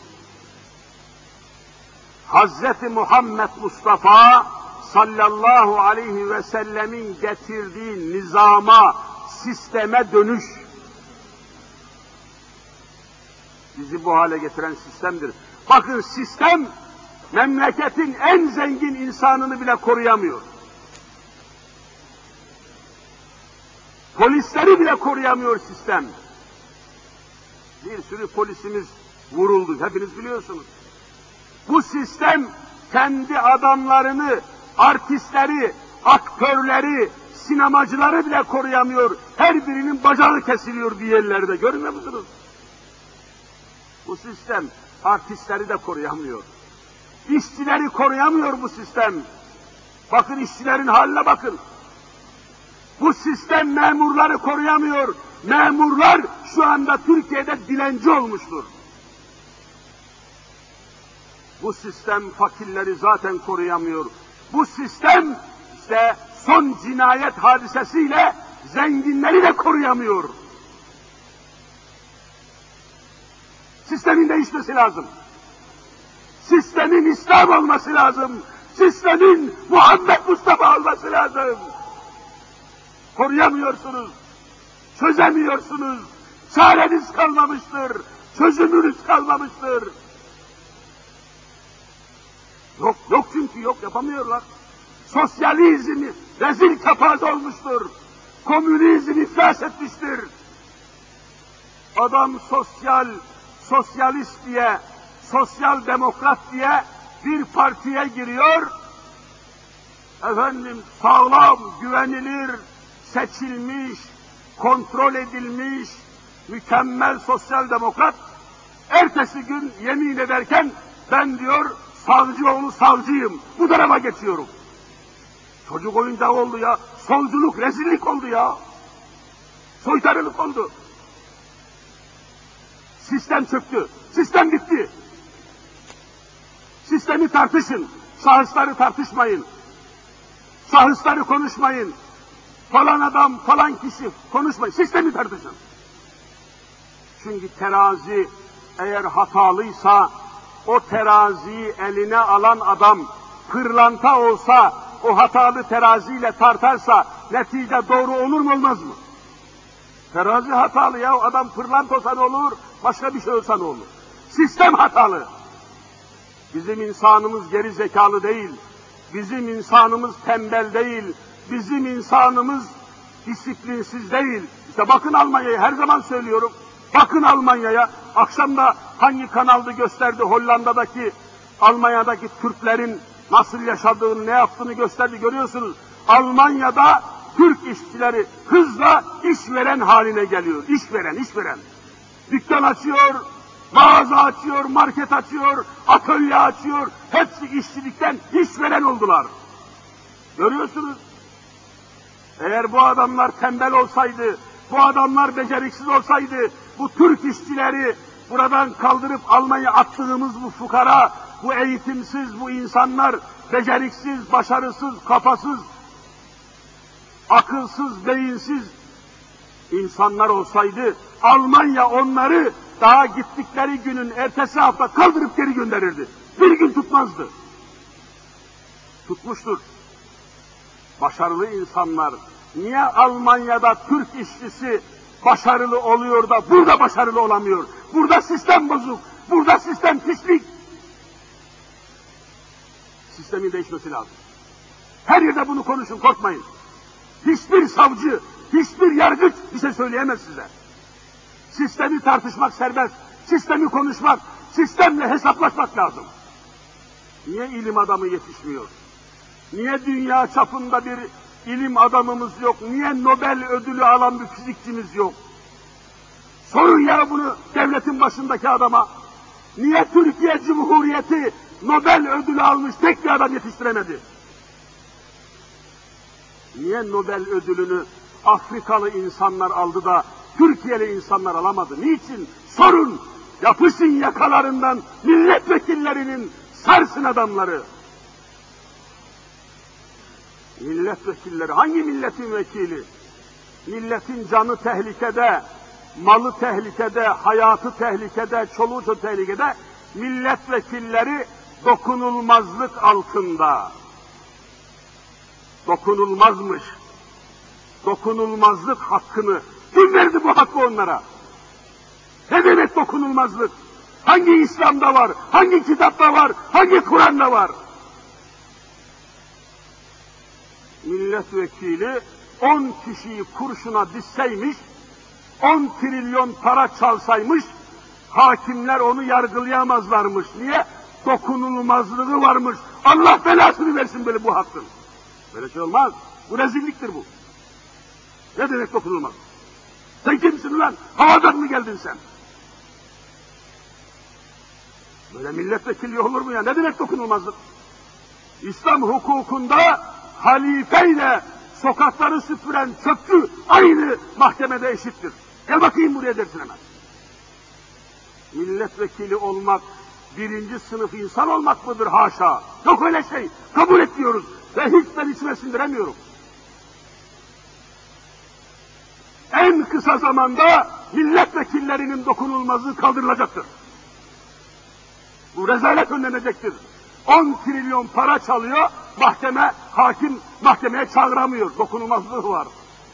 Hazreti Muhammed Mustafa sallallahu aleyhi ve sellemin getirdiği nizama, sisteme dönüş. Bizi bu hale getiren sistemdir. Bakın, sistem memleketin en zengin insanını bile koruyamıyor. Polisleri bile koruyamıyor sistem. Bir sürü polisimiz vuruldu, hepiniz biliyorsunuz. Bu sistem kendi adamlarını, artistleri, aktörleri, sinemacıları bile koruyamıyor. Her birinin bacağı kesiliyor bir yerlerde, görmüyor musunuz? Bu sistem artistleri de koruyamıyor. İşçileri koruyamıyor bu sistem. Bakın, işçilerin haline bakın. Bu sistem memurları koruyamıyor. Memurlar şu anda Türkiye'de dilenci olmuştur. Bu sistem fakirleri zaten koruyamıyor. Bu sistem işte son cinayet hadisesiyle zenginleri de koruyamıyor. Sistemin değişmesi lazım. Sistemin İslam olması lazım. Sistemin Muhammed Mustafa olması lazım. Koruyamıyorsunuz, çözemiyorsunuz, çareniz kalmamıştır, çözümünüz kalmamıştır. Yok, yok çünkü yok, yapamıyorlar. Sosyalizm rezil kapaz olmuştur. Komünizm iflas etmiştir. Adam sosyal, sosyalist diye, sosyal demokrat diye bir partiye giriyor. Efendim, sağlam, güvenilir, seçilmiş, kontrol edilmiş, mükemmel sosyal demokrat, ertesi gün yemin ederken ben diyor savcıoğlu savcıyım, bu tarafa geçiyorum. Çocuk oyuncağı oldu ya, solculuk, rezillik oldu ya, soytarılık oldu. Sistem çöktü, sistem bitti. Sistemi tartışın, şahısları tartışmayın, şahısları konuşmayın. Falan adam, falan kişi konuşmayın, sistemi tartışın. Çünkü terazi eğer hatalıysa, o teraziyi eline alan adam pırlanta olsa, o hatalı teraziyle tartarsa netice doğru olur mu olmaz mı? Terazi hatalı ya, adam pırlanta olsa ne olur, başka bir şey olsa ne olur? Sistem hatalı. Bizim insanımız geri zekalı değil, bizim insanımız tembel değil, bizim insanımız disiplinsiz değil. İşte bakın Almanya'ya, her zaman söylüyorum. Bakın Almanya'ya, akşam da hangi kanalda gösterdi Hollanda'daki, Almanya'daki Türklerin nasıl yaşadığını, ne yaptığını gösterdi, görüyorsunuz. Almanya'da Türk işçileri hızla işveren haline geliyor. İşveren, işveren. Dükkan açıyor, mağaza açıyor, market açıyor, atölye açıyor. Hepsi işçilikten işveren oldular. Görüyorsunuz. Eğer bu adamlar tembel olsaydı, bu adamlar beceriksiz olsaydı, bu Türk işçileri buradan kaldırıp Almanya attığımız bu fukara, bu eğitimsiz, bu insanlar beceriksiz, başarısız, kafasız, akılsız, beyinsiz insanlar olsaydı, Almanya onları daha gittikleri günün ertesi hafta kaldırıp geri gönderirdi. Bir gün tutmazdı. Tutmuştur. Başarılı insanlar, niye Almanya'da Türk işçisi başarılı oluyor da burada başarılı olamıyor? Burada sistem bozuk, burada sistem pislik. Sistemin değişmesi lazım. Her yerde bunu konuşun, korkmayın. Hiçbir savcı, hiçbir yargıç bir şey söyleyemez size. Sistemi tartışmak serbest, sistemi konuşmak, sistemle hesaplaşmak lazım. Niye ilim adamı yetişmiyor? Niye dünya çapında bir ilim adamımız yok? Niye Nobel ödülü alan bir fizikçimiz yok? Sorun ya bunu devletin başındaki adama. Niye Türkiye Cumhuriyeti Nobel ödülü almış tek bir adam yetiştiremedi? Niye Nobel ödülünü Afrikalı insanlar aldı da Türkiye'li insanlar alamadı? Niçin? Sorun! Yapışın yakalarından milletvekillerinin, sarsın adamları. Milletvekilleri, hangi milletin vekili? Milletin canı tehlikede, malı tehlikede, hayatı tehlikede, çoluğu çocuğu tehlikede. Milletvekilleri dokunulmazlık altında. Dokunulmazmış. Dokunulmazlık hakkını. Kim verdi bu hakkı onlara? Ne demek dokunulmazlık? Hangi İslam'da var? Hangi kitapta var? Hangi Kur'an'da var? Milletvekili on kişiyi kurşuna dizseymiş, on trilyon para çalsaymış, hakimler onu yargılayamazlarmış. Niye? Dokunulmazlığı varmış. Allah belasını versin böyle bu hakkın. Böyle şey olmaz. Bu rezilliktir bu. Ne demek dokunulmaz? Sen kimsin lan? Havadan mı geldin sen? Böyle milletvekili olur mu ya? Ne demek dokunulmazlık? İslam hukukunda halifeyle sokakları süpüren çöpçü aynı mahkemede eşittir. Gel bakayım buraya dersin hemen. Milletvekili olmak, birinci sınıf insan olmak mıdır? Haşa! Yok öyle şey. Kabul etmiyoruz. Ve hiç ben içime sindiremiyorum. En kısa zamanda milletvekillerinin dokunulmazlığı kaldırılacaktır. Bu rezalet önlenecektir. on trilyon para çalıyor, mahkeme, hakim mahkemeye çağıramıyor. Dokunulmazlığı var.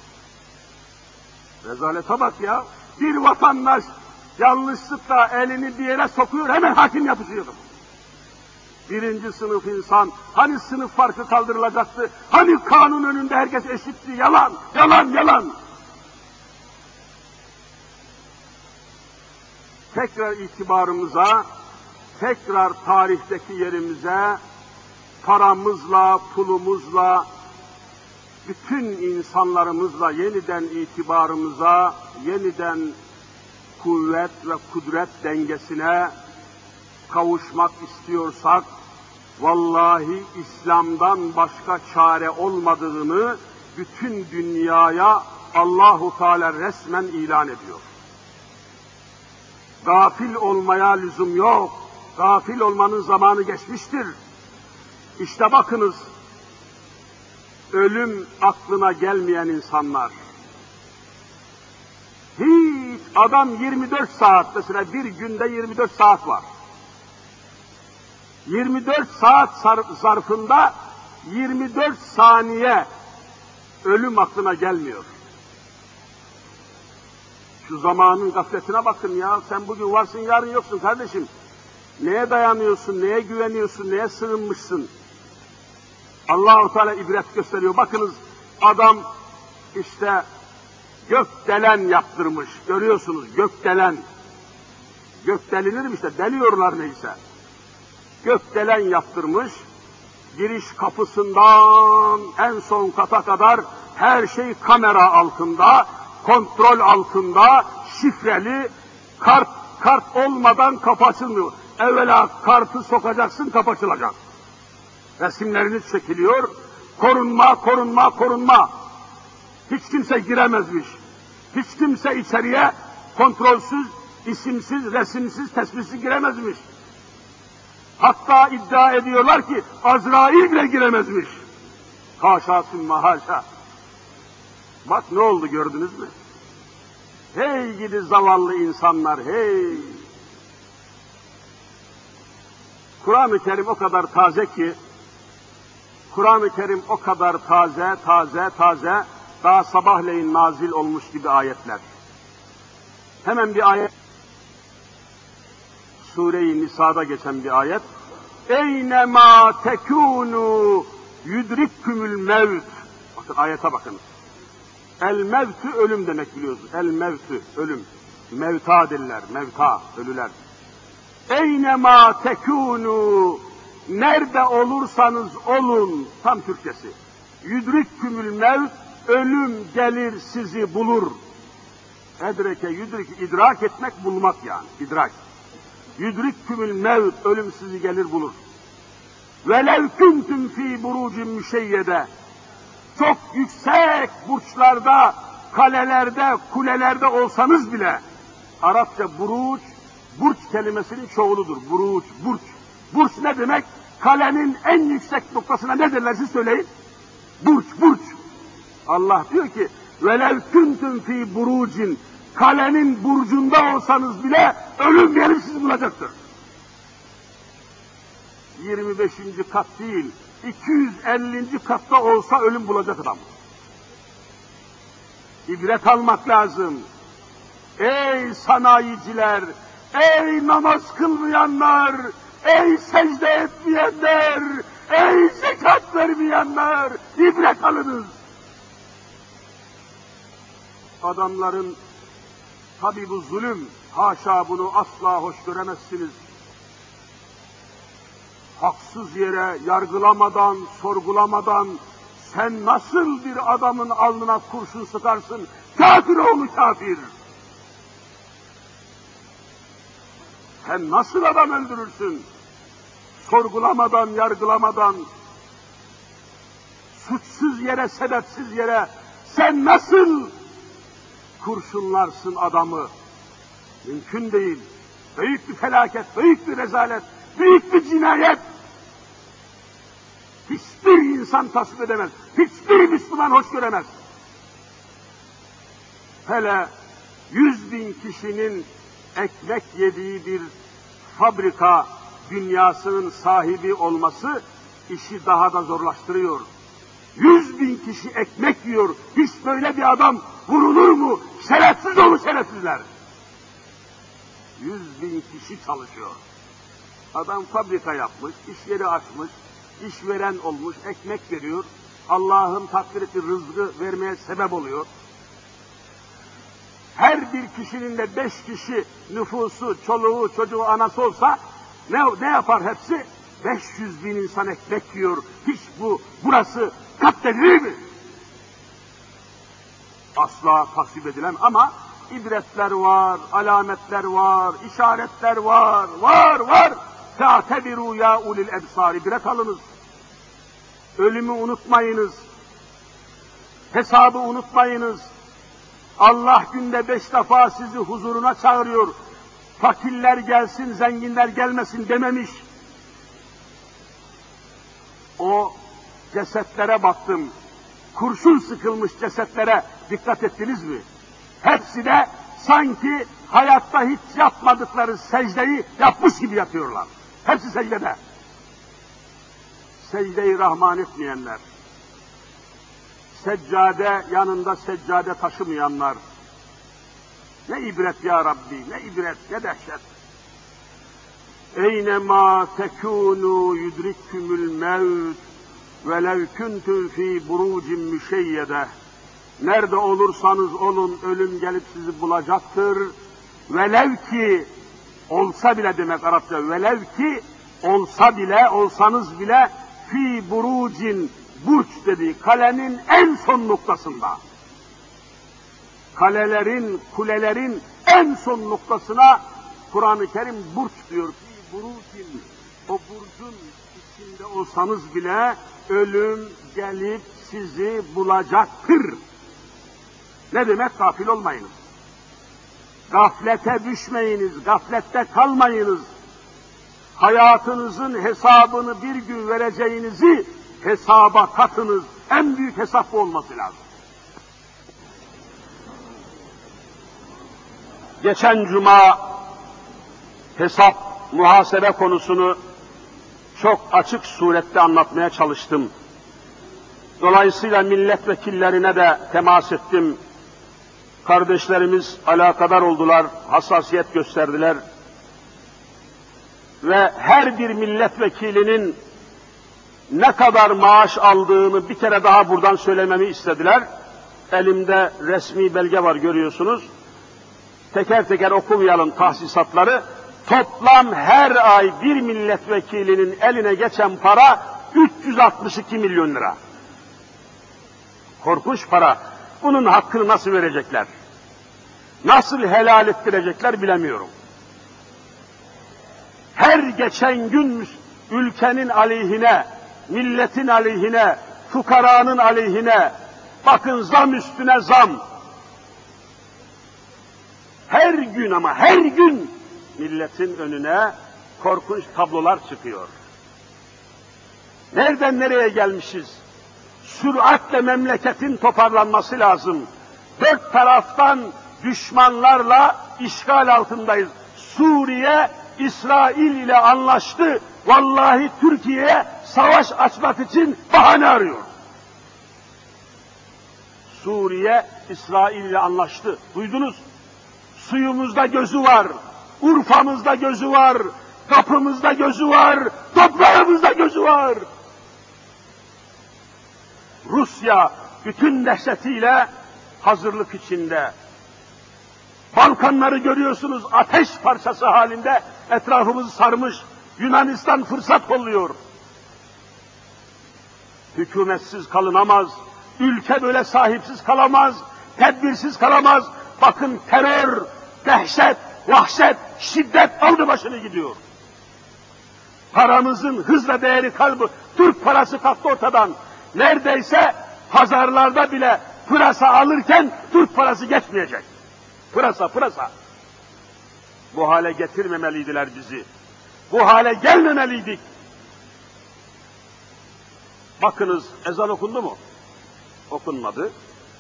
Rezalete bak ya. Bir vatandaş yanlışlıkla elini bir yere sokuyor, hemen hakim yapışıyor. Birinci sınıf insan, hani sınıf farkı kaldırılacaktı, hani kanun önünde herkes eşitti, yalan, yalan, yalan. Tekrar itibarımıza, tekrar tarihteki yerimize, paramızla, pulumuzla, bütün insanlarımızla yeniden itibarımıza, yeniden kuvvet ve kudret dengesine kavuşmak istiyorsak, vallahi İslam'dan başka çare olmadığını bütün dünyaya Allahu Teala resmen ilan ediyor. Gafil olmaya lüzum yok. Gafil olmanın zamanı geçmiştir. İşte bakınız, ölüm aklına gelmeyen insanlar. Hiç adam yirmi dört saat, mesela bir günde yirmi dört saat var. yirmi dört saat zarfında yirmi dört saniye ölüm aklına gelmiyor. Şu zamanın gafletine bakın ya, sen bugün varsın yarın yoksun kardeşim. Neye dayanıyorsun, neye güveniyorsun, neye sığınmışsın? Allah-u Teala ibret gösteriyor. Bakınız adam işte gökdelen yaptırmış. Görüyorsunuz gökdelen. Gök delinir mi işte, deliyorlar neyse. Gökdelen yaptırmış. giriş kapısından en son kata kadar her şey kamera altında, kontrol altında, şifreli, kart, kart olmadan kapı açılmıyor. Evvela kartı sokacaksın, kapı açılacak. Resimleriniz çekiliyor, korunma, korunma, korunma. Hiç kimse giremezmiş. Hiç kimse içeriye kontrolsüz, isimsiz, resimsiz, tespitsiz giremezmiş. Hatta iddia ediyorlar ki Azrail bile giremezmiş. Haşa sümme haşa. Bak ne oldu gördünüz mü? Hey gidi zavallı insanlar hey! Kur'an-ı Kerim o kadar taze ki, Kur'an-ı Kerim o kadar taze, taze, taze, daha sabahleyin nazil olmuş gibi ayetler. Hemen bir ayet, Sure-i Nisa'da geçen bir ayet. Eynemâ tekûnû yudrikkumul mevt. Bakın ayete bakın. El mevtü ölüm demek biliyorsunuz. El mevtü ölüm. Mevta derler. Mevta ölüler. Eynemâ tekûnû nerede olursanız olun. Tam Türkçesi. Yudrikkumul mevt ölüm gelir sizi bulur. Edreke yudrik idrak etmek bulmak yani. İdrak. Yudrikkumul mevt ölüm sizi gelir bulur. Velev kuntum fî burucin müşeyyede. Çok yüksek burçlarda, kalelerde, kulelerde olsanız bile, Arapça buruç, burç kelimesinin çoğuludur. Buruç, burç. Burç ne demek? Kalenin en yüksek noktasına ne derler siz söyleyin? Burç, burç. Allah diyor ki, velev kuntum fî burucin, kalenin burcunda olsanız bile ölüm gelip sizi bulacaktır. yirmi beşinci kat değil, iki yüz ellinci katta olsa ölüm bulacak adam. İbret almak lazım. Ey sanayiciler, ey namaz kılmayanlar, ey secde etmeyenler, ey zekat vermeyenler, ibret alınız. Adamların, tabi bu zulüm, haşa bunu asla hoş göremezsiniz. Haksız yere, yargılamadan, sorgulamadan, sen nasıl bir adamın alnına kurşun sıkarsın? Kafir oğlu kafir! Sen nasıl adam öldürürsün? Sorgulamadan, yargılamadan, suçsuz yere, sebepsiz yere, sen nasıl kurşunlarsın adamı? Mümkün değil. Büyük bir felaket, büyük bir rezalet, büyük bir cinayet. Hiçbir insan tasvip edemez, hiçbir Müslüman hoş göremez. Hele yüz bin kişinin ekmek yediği bir fabrika dünyasının sahibi olması işi daha da zorlaştırıyor. Yüz bin kişi ekmek yiyor, hiç böyle bir adam vurulur mu? Şerefsiz olur şerefsizler. Yüz bin kişi çalışıyor. Adam fabrika yapmış, iş yeri açmış, işveren olmuş, ekmek veriyor. Allah'ın takdir ettiği rızkı vermeye sebep oluyor. Her bir kişinin de beş kişi nüfusu, çoluğu, çocuğu, anası olsa ne, ne yapar hepsi? beş yüz bin insan ekmek yiyor. Hiç bu, burası katledilir mi? Asla tasvip edilemez ama ibretler var, alametler var, işaretler var, var, var. Fe'tebiru ya ulil ebsar, ibret alınız. Ölümü unutmayınız. Hesabı unutmayınız. Allah günde beş defa sizi huzuruna çağırıyor. Fakirler gelsin, zenginler gelmesin dememiş. O cesetlere baktım. Kurşun sıkılmış cesetlere dikkat ettiniz mi? Hepsi de sanki hayatta hiç yapmadıkları secdeyi yapmış gibi yatıyorlar. Hepsi secdede. Secde-i Rahman etmeyenler, seccade yanında seccade taşımayanlar, ne ibret ya Rabbi, ne ibret, ne dehşet. Eynemâ tekûnû yudrikkumul mevt velev kuntum fî burucin müşeyyede. Nerede olursanız olun ölüm gelip sizi bulacaktır. Velev ki, olsa bile demek Arapça, velev ki olsa bile, olsanız bile fi burucin, burç dedi, kalenin en son noktasında. Kalelerin, kulelerin en son noktasına Kur'an-ı Kerim burç diyor. Fi burucin, o burcun içinde olsanız bile ölüm gelip sizi bulacaktır. Ne demek? Gafil olmayınız. Gaflete düşmeyiniz, gaflette kalmayınız. Hayatınızın hesabını bir gün vereceğinizi hesaba katınız. En büyük hesap bu olması lazım. Geçen cuma hesap, muhasebe konusunu çok açık surette anlatmaya çalıştım. Dolayısıyla milletvekillerine de temas ettim. Kardeşlerimiz alakadar oldular, hassasiyet gösterdiler. Ve her bir milletvekilinin ne kadar maaş aldığını bir kere daha buradan söylememi istediler. Elimde resmi belge var, görüyorsunuz. Teker teker okumayalım tahsisatları. Toplam her ay bir milletvekilinin eline geçen para üç yüz altmış iki milyon lira. Korkunç para. Bunun hakkını nasıl verecekler? Nasıl helal ettirecekler bilemiyorum. Her geçen gün ülkenin aleyhine, milletin aleyhine, fukaranın aleyhine, bakın zam üstüne zam. Her gün ama her gün milletin önüne korkunç tablolar çıkıyor. Nereden nereye gelmişiz? Süratle memleketin toparlanması lazım. Dört taraftan düşmanlarla işgal altındayız. Suriye, İsrail ile anlaştı. Vallahi Türkiye'ye savaş açmak için bahane arıyor. Suriye, İsrail ile anlaştı. Duydunuz? Suyumuzda gözü var, Urfa'mızda gözü var, kapımızda gözü var, toprağımızda gözü var. Rusya bütün dehşetiyle hazırlık içinde. Balkanları görüyorsunuz, ateş parçası halinde etrafımızı sarmış. Yunanistan fırsat kolluyor. Hükümetsiz kalınamaz, ülke böyle sahipsiz kalamaz, tedbirsiz kalamaz. Bakın terör, dehşet, vahşet, şiddet aldı başını gidiyor. Paramızın hızla değeri kalbı, Türk parası kalktı ortadan. Neredeyse pazarlarda bile pırasa alırken Türk parası geçmeyecek. Pırasa, pırasa. Bu hale getirmemeliydiler bizi. Bu hale gelmemeliydik. Bakınız, ezan okundu mu? Okunmadı.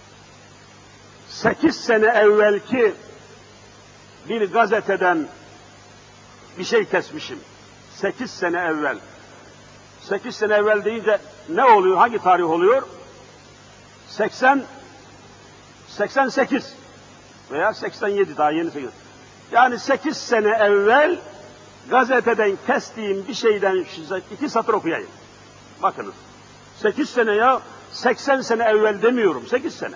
Sekiz sene evvelki bir gazeteden bir şey kesmişim. Sekiz sene evvel. Sekiz sene evvel deyince ne oluyor? Hangi tarih oluyor? Seksen, seksen sekiz veya seksen yedi, daha yeni sekiz. Yani sekiz sene evvel gazeteden kestiğim bir şeyden iki satır okuyayım. Bakınız. Sekiz sene ya, seksen sene evvel demiyorum, sekiz sene.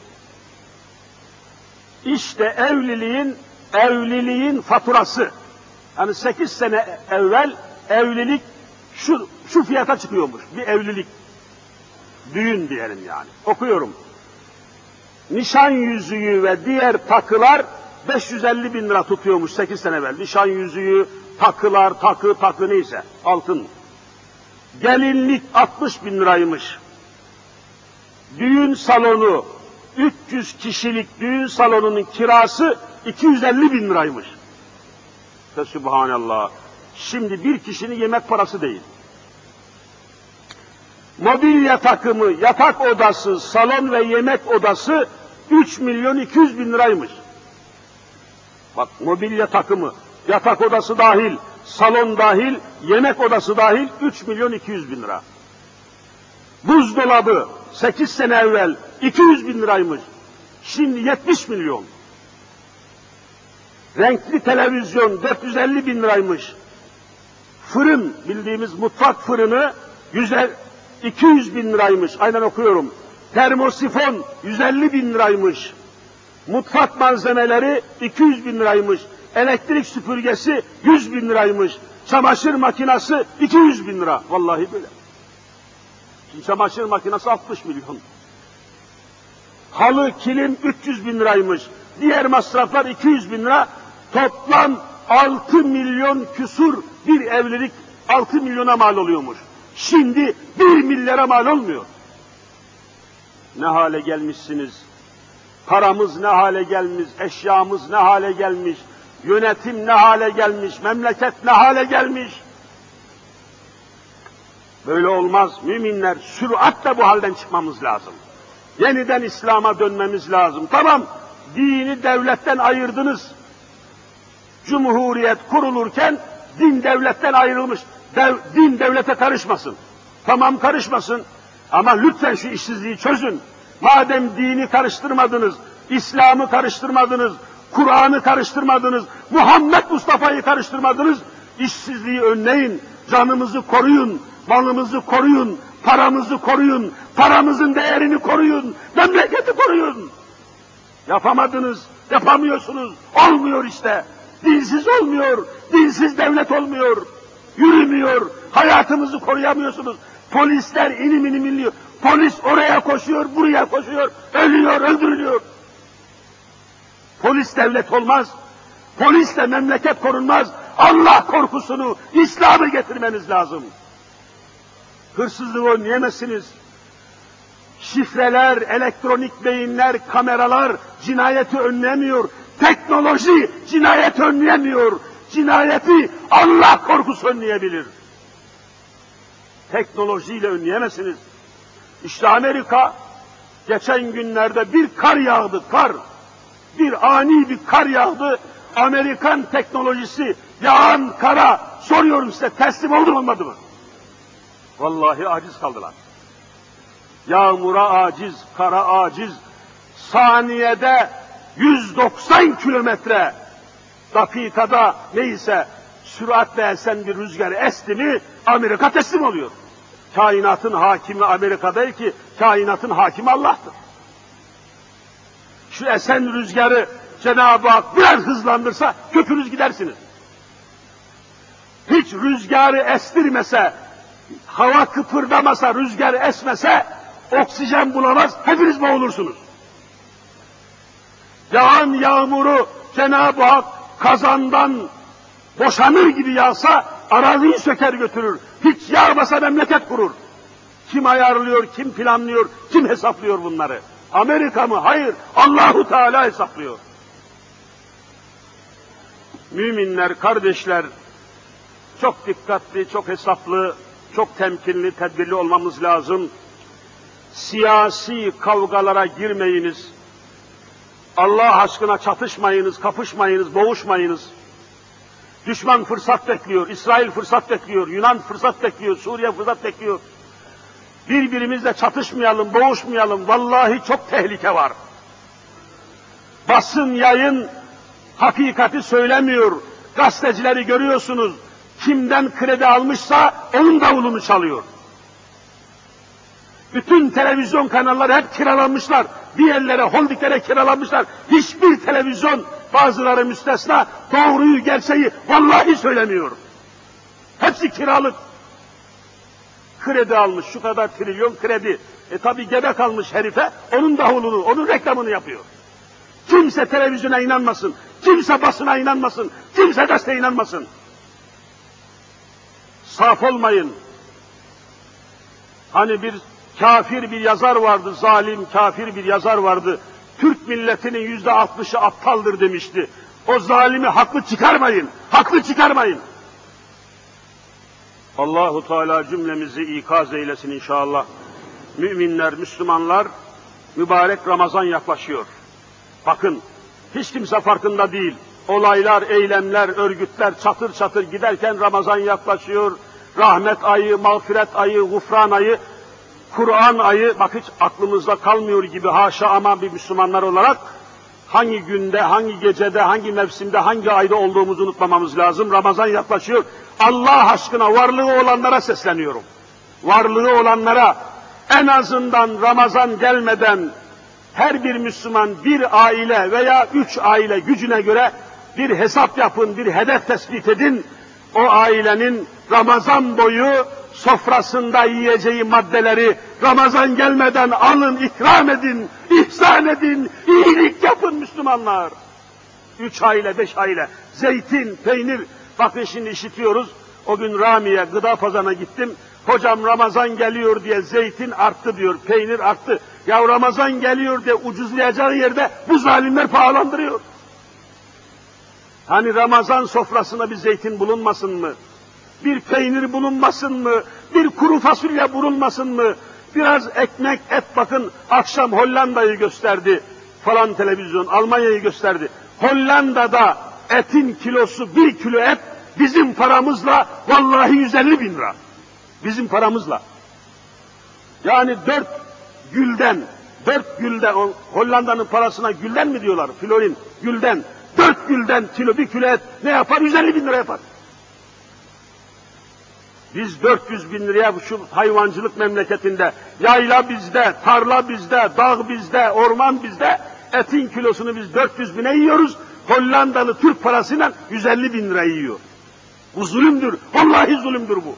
İşte evliliğin, evliliğin faturası. Yani sekiz sene evvel evlilik şu, şu fiyata çıkıyormuş. Bir evlilik. Düğün diyelim yani. Okuyorum. Nişan yüzüğü ve diğer takılar beş yüz elli bin lira tutuyormuş sekiz sene evvel. Nişan yüzüğü, takılar, takı, takı neyse, altın. Gelinlik altmış bin liraymış. Düğün salonu, üç yüz kişilik düğün salonunun kirası iki yüz elli bin liraymış. Fesubhanallah. Şimdi bir kişinin yemek parası değil. Mobilya takımı, yatak odası, salon ve yemek odası üç milyon iki yüz bin liraymış. Bak, mobilya takımı, yatak odası dahil, salon dahil, yemek odası dahil üç milyon iki yüz bin lira. Buzdolabı sekiz sene evvel iki yüz bin liraymış. Şimdi yetmiş milyon. Renkli televizyon dört yüz elli bin liraymış. Fırın, bildiğimiz mutfak fırını iki yüz bin liraymış. Aynen okuyorum. Termosifon yüz elli bin liraymış. Mutfak malzemeleri iki yüz bin liraymış. Elektrik süpürgesi yüz bin liraymış. Çamaşır makinesi iki yüz bin lira. Vallahi böyle. Çamaşır makinesi altmış milyon. Halı, kilim üç yüz bin liraymış. Diğer masraflar iki yüz bin lira. Toplam altı milyon küsur bir evlilik altı milyona mal oluyormuş. Şimdi bir milyara mal olmuyor. Ne hale gelmişsiniz? Paramız ne hale gelmiş, eşyamız ne hale gelmiş, yönetim ne hale gelmiş, memleket ne hale gelmiş. Böyle olmaz müminler, süratle bu halden çıkmamız lazım. Yeniden İslam'a dönmemiz lazım. Tamam, dini devletten ayırdınız. Cumhuriyet kurulurken din devletten ayrılmış. Dev, din devlete karışmasın. Tamam karışmasın ama lütfen şu işsizliği çözün. Madem dini karıştırmadınız, İslam'ı karıştırmadınız, Kur'an'ı karıştırmadınız, Muhammed Mustafa'yı karıştırmadınız, işsizliği önleyin, canımızı koruyun, malımızı koruyun, paramızı koruyun, paramızın değerini koruyun, memleketi koruyun. Yapamadınız, yapamıyorsunuz, olmuyor işte. Dinsiz olmuyor, dinsiz devlet olmuyor, yürümüyor, hayatımızı koruyamıyorsunuz. Polisler inim inim inliyor. Polis oraya koşuyor, buraya koşuyor, ölüyor, öldürülüyor. Polis devlet olmaz, polisle memleket korunmaz. Allah korkusunu, İslam'ı getirmeniz lazım. Hırsızlığı önleyemezsiniz. Şifreler, elektronik beyinler, kameralar cinayeti önlemiyor. Teknoloji cinayeti önleyemiyor. Cinayeti Allah korkusu önleyebilir. Teknolojiyle önleyemezsiniz. İşte Amerika geçen günlerde bir kar yağdı, kar. Bir ani bir kar yağdı. Amerikan teknolojisi yağan kara soruyorum size teslim oldu mu olmadı mı? Vallahi aciz kaldılar. Yağmura aciz, kara aciz. Saniyede yüz doksan kilometre, dakikada neyse süratle esen bir rüzgar esti mi Amerika teslim oluyor. Kainatın hakimi Amerika değil ki, kainatın hakimi Allah'tır. Şu esen rüzgarı Cenab-ı Hak biraz hızlandırsa köpünüz gidersiniz. Hiç rüzgarı estirmese, hava kıpırdamasa, rüzgar esmese, oksijen bulamaz, hepiniz boğulursunuz. Yağan yağmuru Cenab-ı Hak kazandan boşanır gibi yağsa, araziyi söker götürür. Hiç yağmasa memleket kurur. Kim ayarlıyor, kim planlıyor, kim hesaplıyor bunları? Amerika mı? Hayır, Allahu Teala hesaplıyor. Müminler, kardeşler, çok dikkatli, çok hesaplı, çok temkinli, tedbirli olmamız lazım. Siyasi kavgalara girmeyiniz. Allah aşkına çatışmayınız, kapışmayınız, boğuşmayınız. Düşman fırsat bekliyor, İsrail fırsat bekliyor, Yunan fırsat bekliyor, Suriye fırsat bekliyor. Birbirimizle çatışmayalım, boğuşmayalım. Vallahi çok tehlike var. Basın, yayın hakikati söylemiyor. Gazetecileri görüyorsunuz. Kimden kredi almışsa onun davulunu çalıyor. Bütün televizyon kanalları hep kiralanmışlar. Bir yerlere, holdinglere kiralanmışlar. Hiçbir televizyon, bazıları müstesna, doğruyu, gerçeği vallahi söylemiyor. Hepsi kiralık. Kredi almış, şu kadar trilyon kredi. E tabi gebe kalmış herife, onun davulunu, onun reklamını yapıyor. Kimse televizyona inanmasın, kimse basına inanmasın, kimse gazeteye inanmasın. Saf olmayın. Hani bir kafir bir yazar vardı, zalim kafir bir yazar vardı. Türk milletinin yüzde altmışı aptaldır demişti. O zalimi haklı çıkarmayın, haklı çıkarmayın. Allahu Teala cümlemizi ikaz eylesin inşallah. Müminler, Müslümanlar, mübarek Ramazan yaklaşıyor. Bakın, hiç kimse farkında değil. Olaylar, eylemler, örgütler çatır çatır giderken Ramazan yaklaşıyor. Rahmet ayı, mağfiret ayı, gufran ayı, Kur'an ayı, bak hiç aklımızda kalmıyor gibi haşa ama bir Müslümanlar olarak hangi günde, hangi gecede, hangi mevsimde, hangi ayda olduğumuzu unutmamamız lazım. Ramazan yaklaşıyor. Allah aşkına varlığı olanlara sesleniyorum. Varlığı olanlara en azından Ramazan gelmeden her bir Müslüman bir aile veya üç aile gücüne göre bir hesap yapın, bir hedef tespit edin. O ailenin Ramazan boyu sofrasında yiyeceği maddeleri Ramazan gelmeden alın, ikram edin, ihsan edin, iyilik yapın Müslümanlar. Üç aile, beş aile, zeytin, peynir, bakın şimdi işitiyoruz, o gün Ramiye gıda pazarına gittim, hocam Ramazan geliyor diye zeytin arttı diyor, peynir arttı. Ya Ramazan geliyor diye ucuzlayacağı yerde bu zalimler pahalandırıyor. Hani Ramazan sofrasına bir zeytin bulunmasın mı? Bir peynir bulunmasın mı? Bir kuru fasulye bulunmasın mı? Biraz ekmek, et, bakın akşam Hollanda'yı gösterdi falan televizyon, Almanya'yı gösterdi. Hollanda'da etin kilosu, bir kilo et bizim paramızla vallahi yüz elli bin lira. Bizim paramızla. Yani dört gülden, dört gülden, Hollanda'nın parasına gülden mi diyorlar? Florin, gülden. Dört gülden kilo, bir kilo et ne yapar? yüz elli bin lira yapar. Biz dört yüz bin liraya şu hayvancılık memleketinde, yayla bizde, tarla bizde, dağ bizde, orman bizde, etin kilosunu biz dört yüz bine yiyoruz, Hollandalı Türk parasıyla yüz elli bin lira yiyor. Bu zulümdür, vallahi zulümdür bu.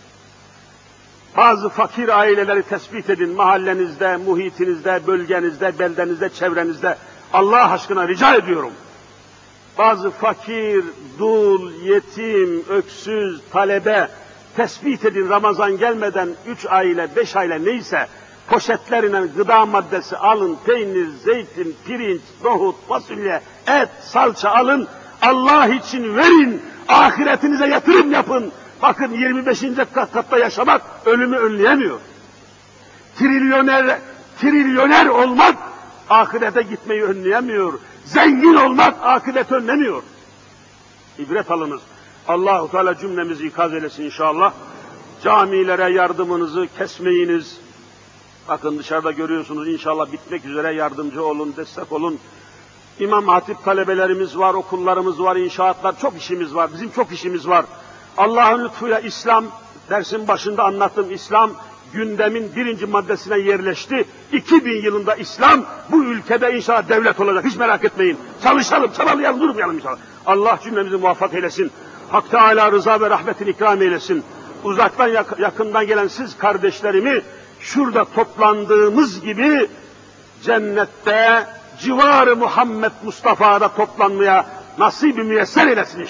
Bazı fakir aileleri tespit edin, mahallenizde, muhitinizde, bölgenizde, beldenizde, çevrenizde. Allah aşkına rica ediyorum. Bazı fakir, dul, yetim, öksüz, talebe tespit edin, Ramazan gelmeden üç aile, beş aile neyse poşetlerine gıda maddesi alın, peynir, zeytin, pirinç, nohut, fasulye, et, salça alın, Allah için verin, ahiretinize yatırım yapın. Bakın yirmi beşinci katta yaşamak ölümü önleyemiyor. Trilyoner, trilyoner olmak ahirete gitmeyi önleyemiyor. Zengin olmak ahiret önlemiyor. İbret alınız. Allah-u Teala cümlemizi ikaz eylesin inşallah. Camilere yardımınızı kesmeyiniz. Bakın dışarıda görüyorsunuz, inşallah bitmek üzere, yardımcı olun, destek olun. İmam Hatip talebelerimiz var, okullarımız var, inşaatlar, çok işimiz var, bizim çok işimiz var. Allah'ın lütfuyla İslam, dersin başında anlattım, İslam gündemin birinci maddesine yerleşti. iki bin yılında İslam bu ülkede inşallah devlet olacak, hiç merak etmeyin. Çalışalım, çabalayalım, durmayalım inşallah. Allah cümlemizi muvaffak eylesin. Hak Teâlâ rıza ve rahmetini ikram eylesin. Uzaktan yak yakından gelen siz kardeşlerimi şurada toplandığımız gibi cennette civar-ı Muhammed Mustafa'da toplanmaya nasip-i müyesser eylesin inşallah.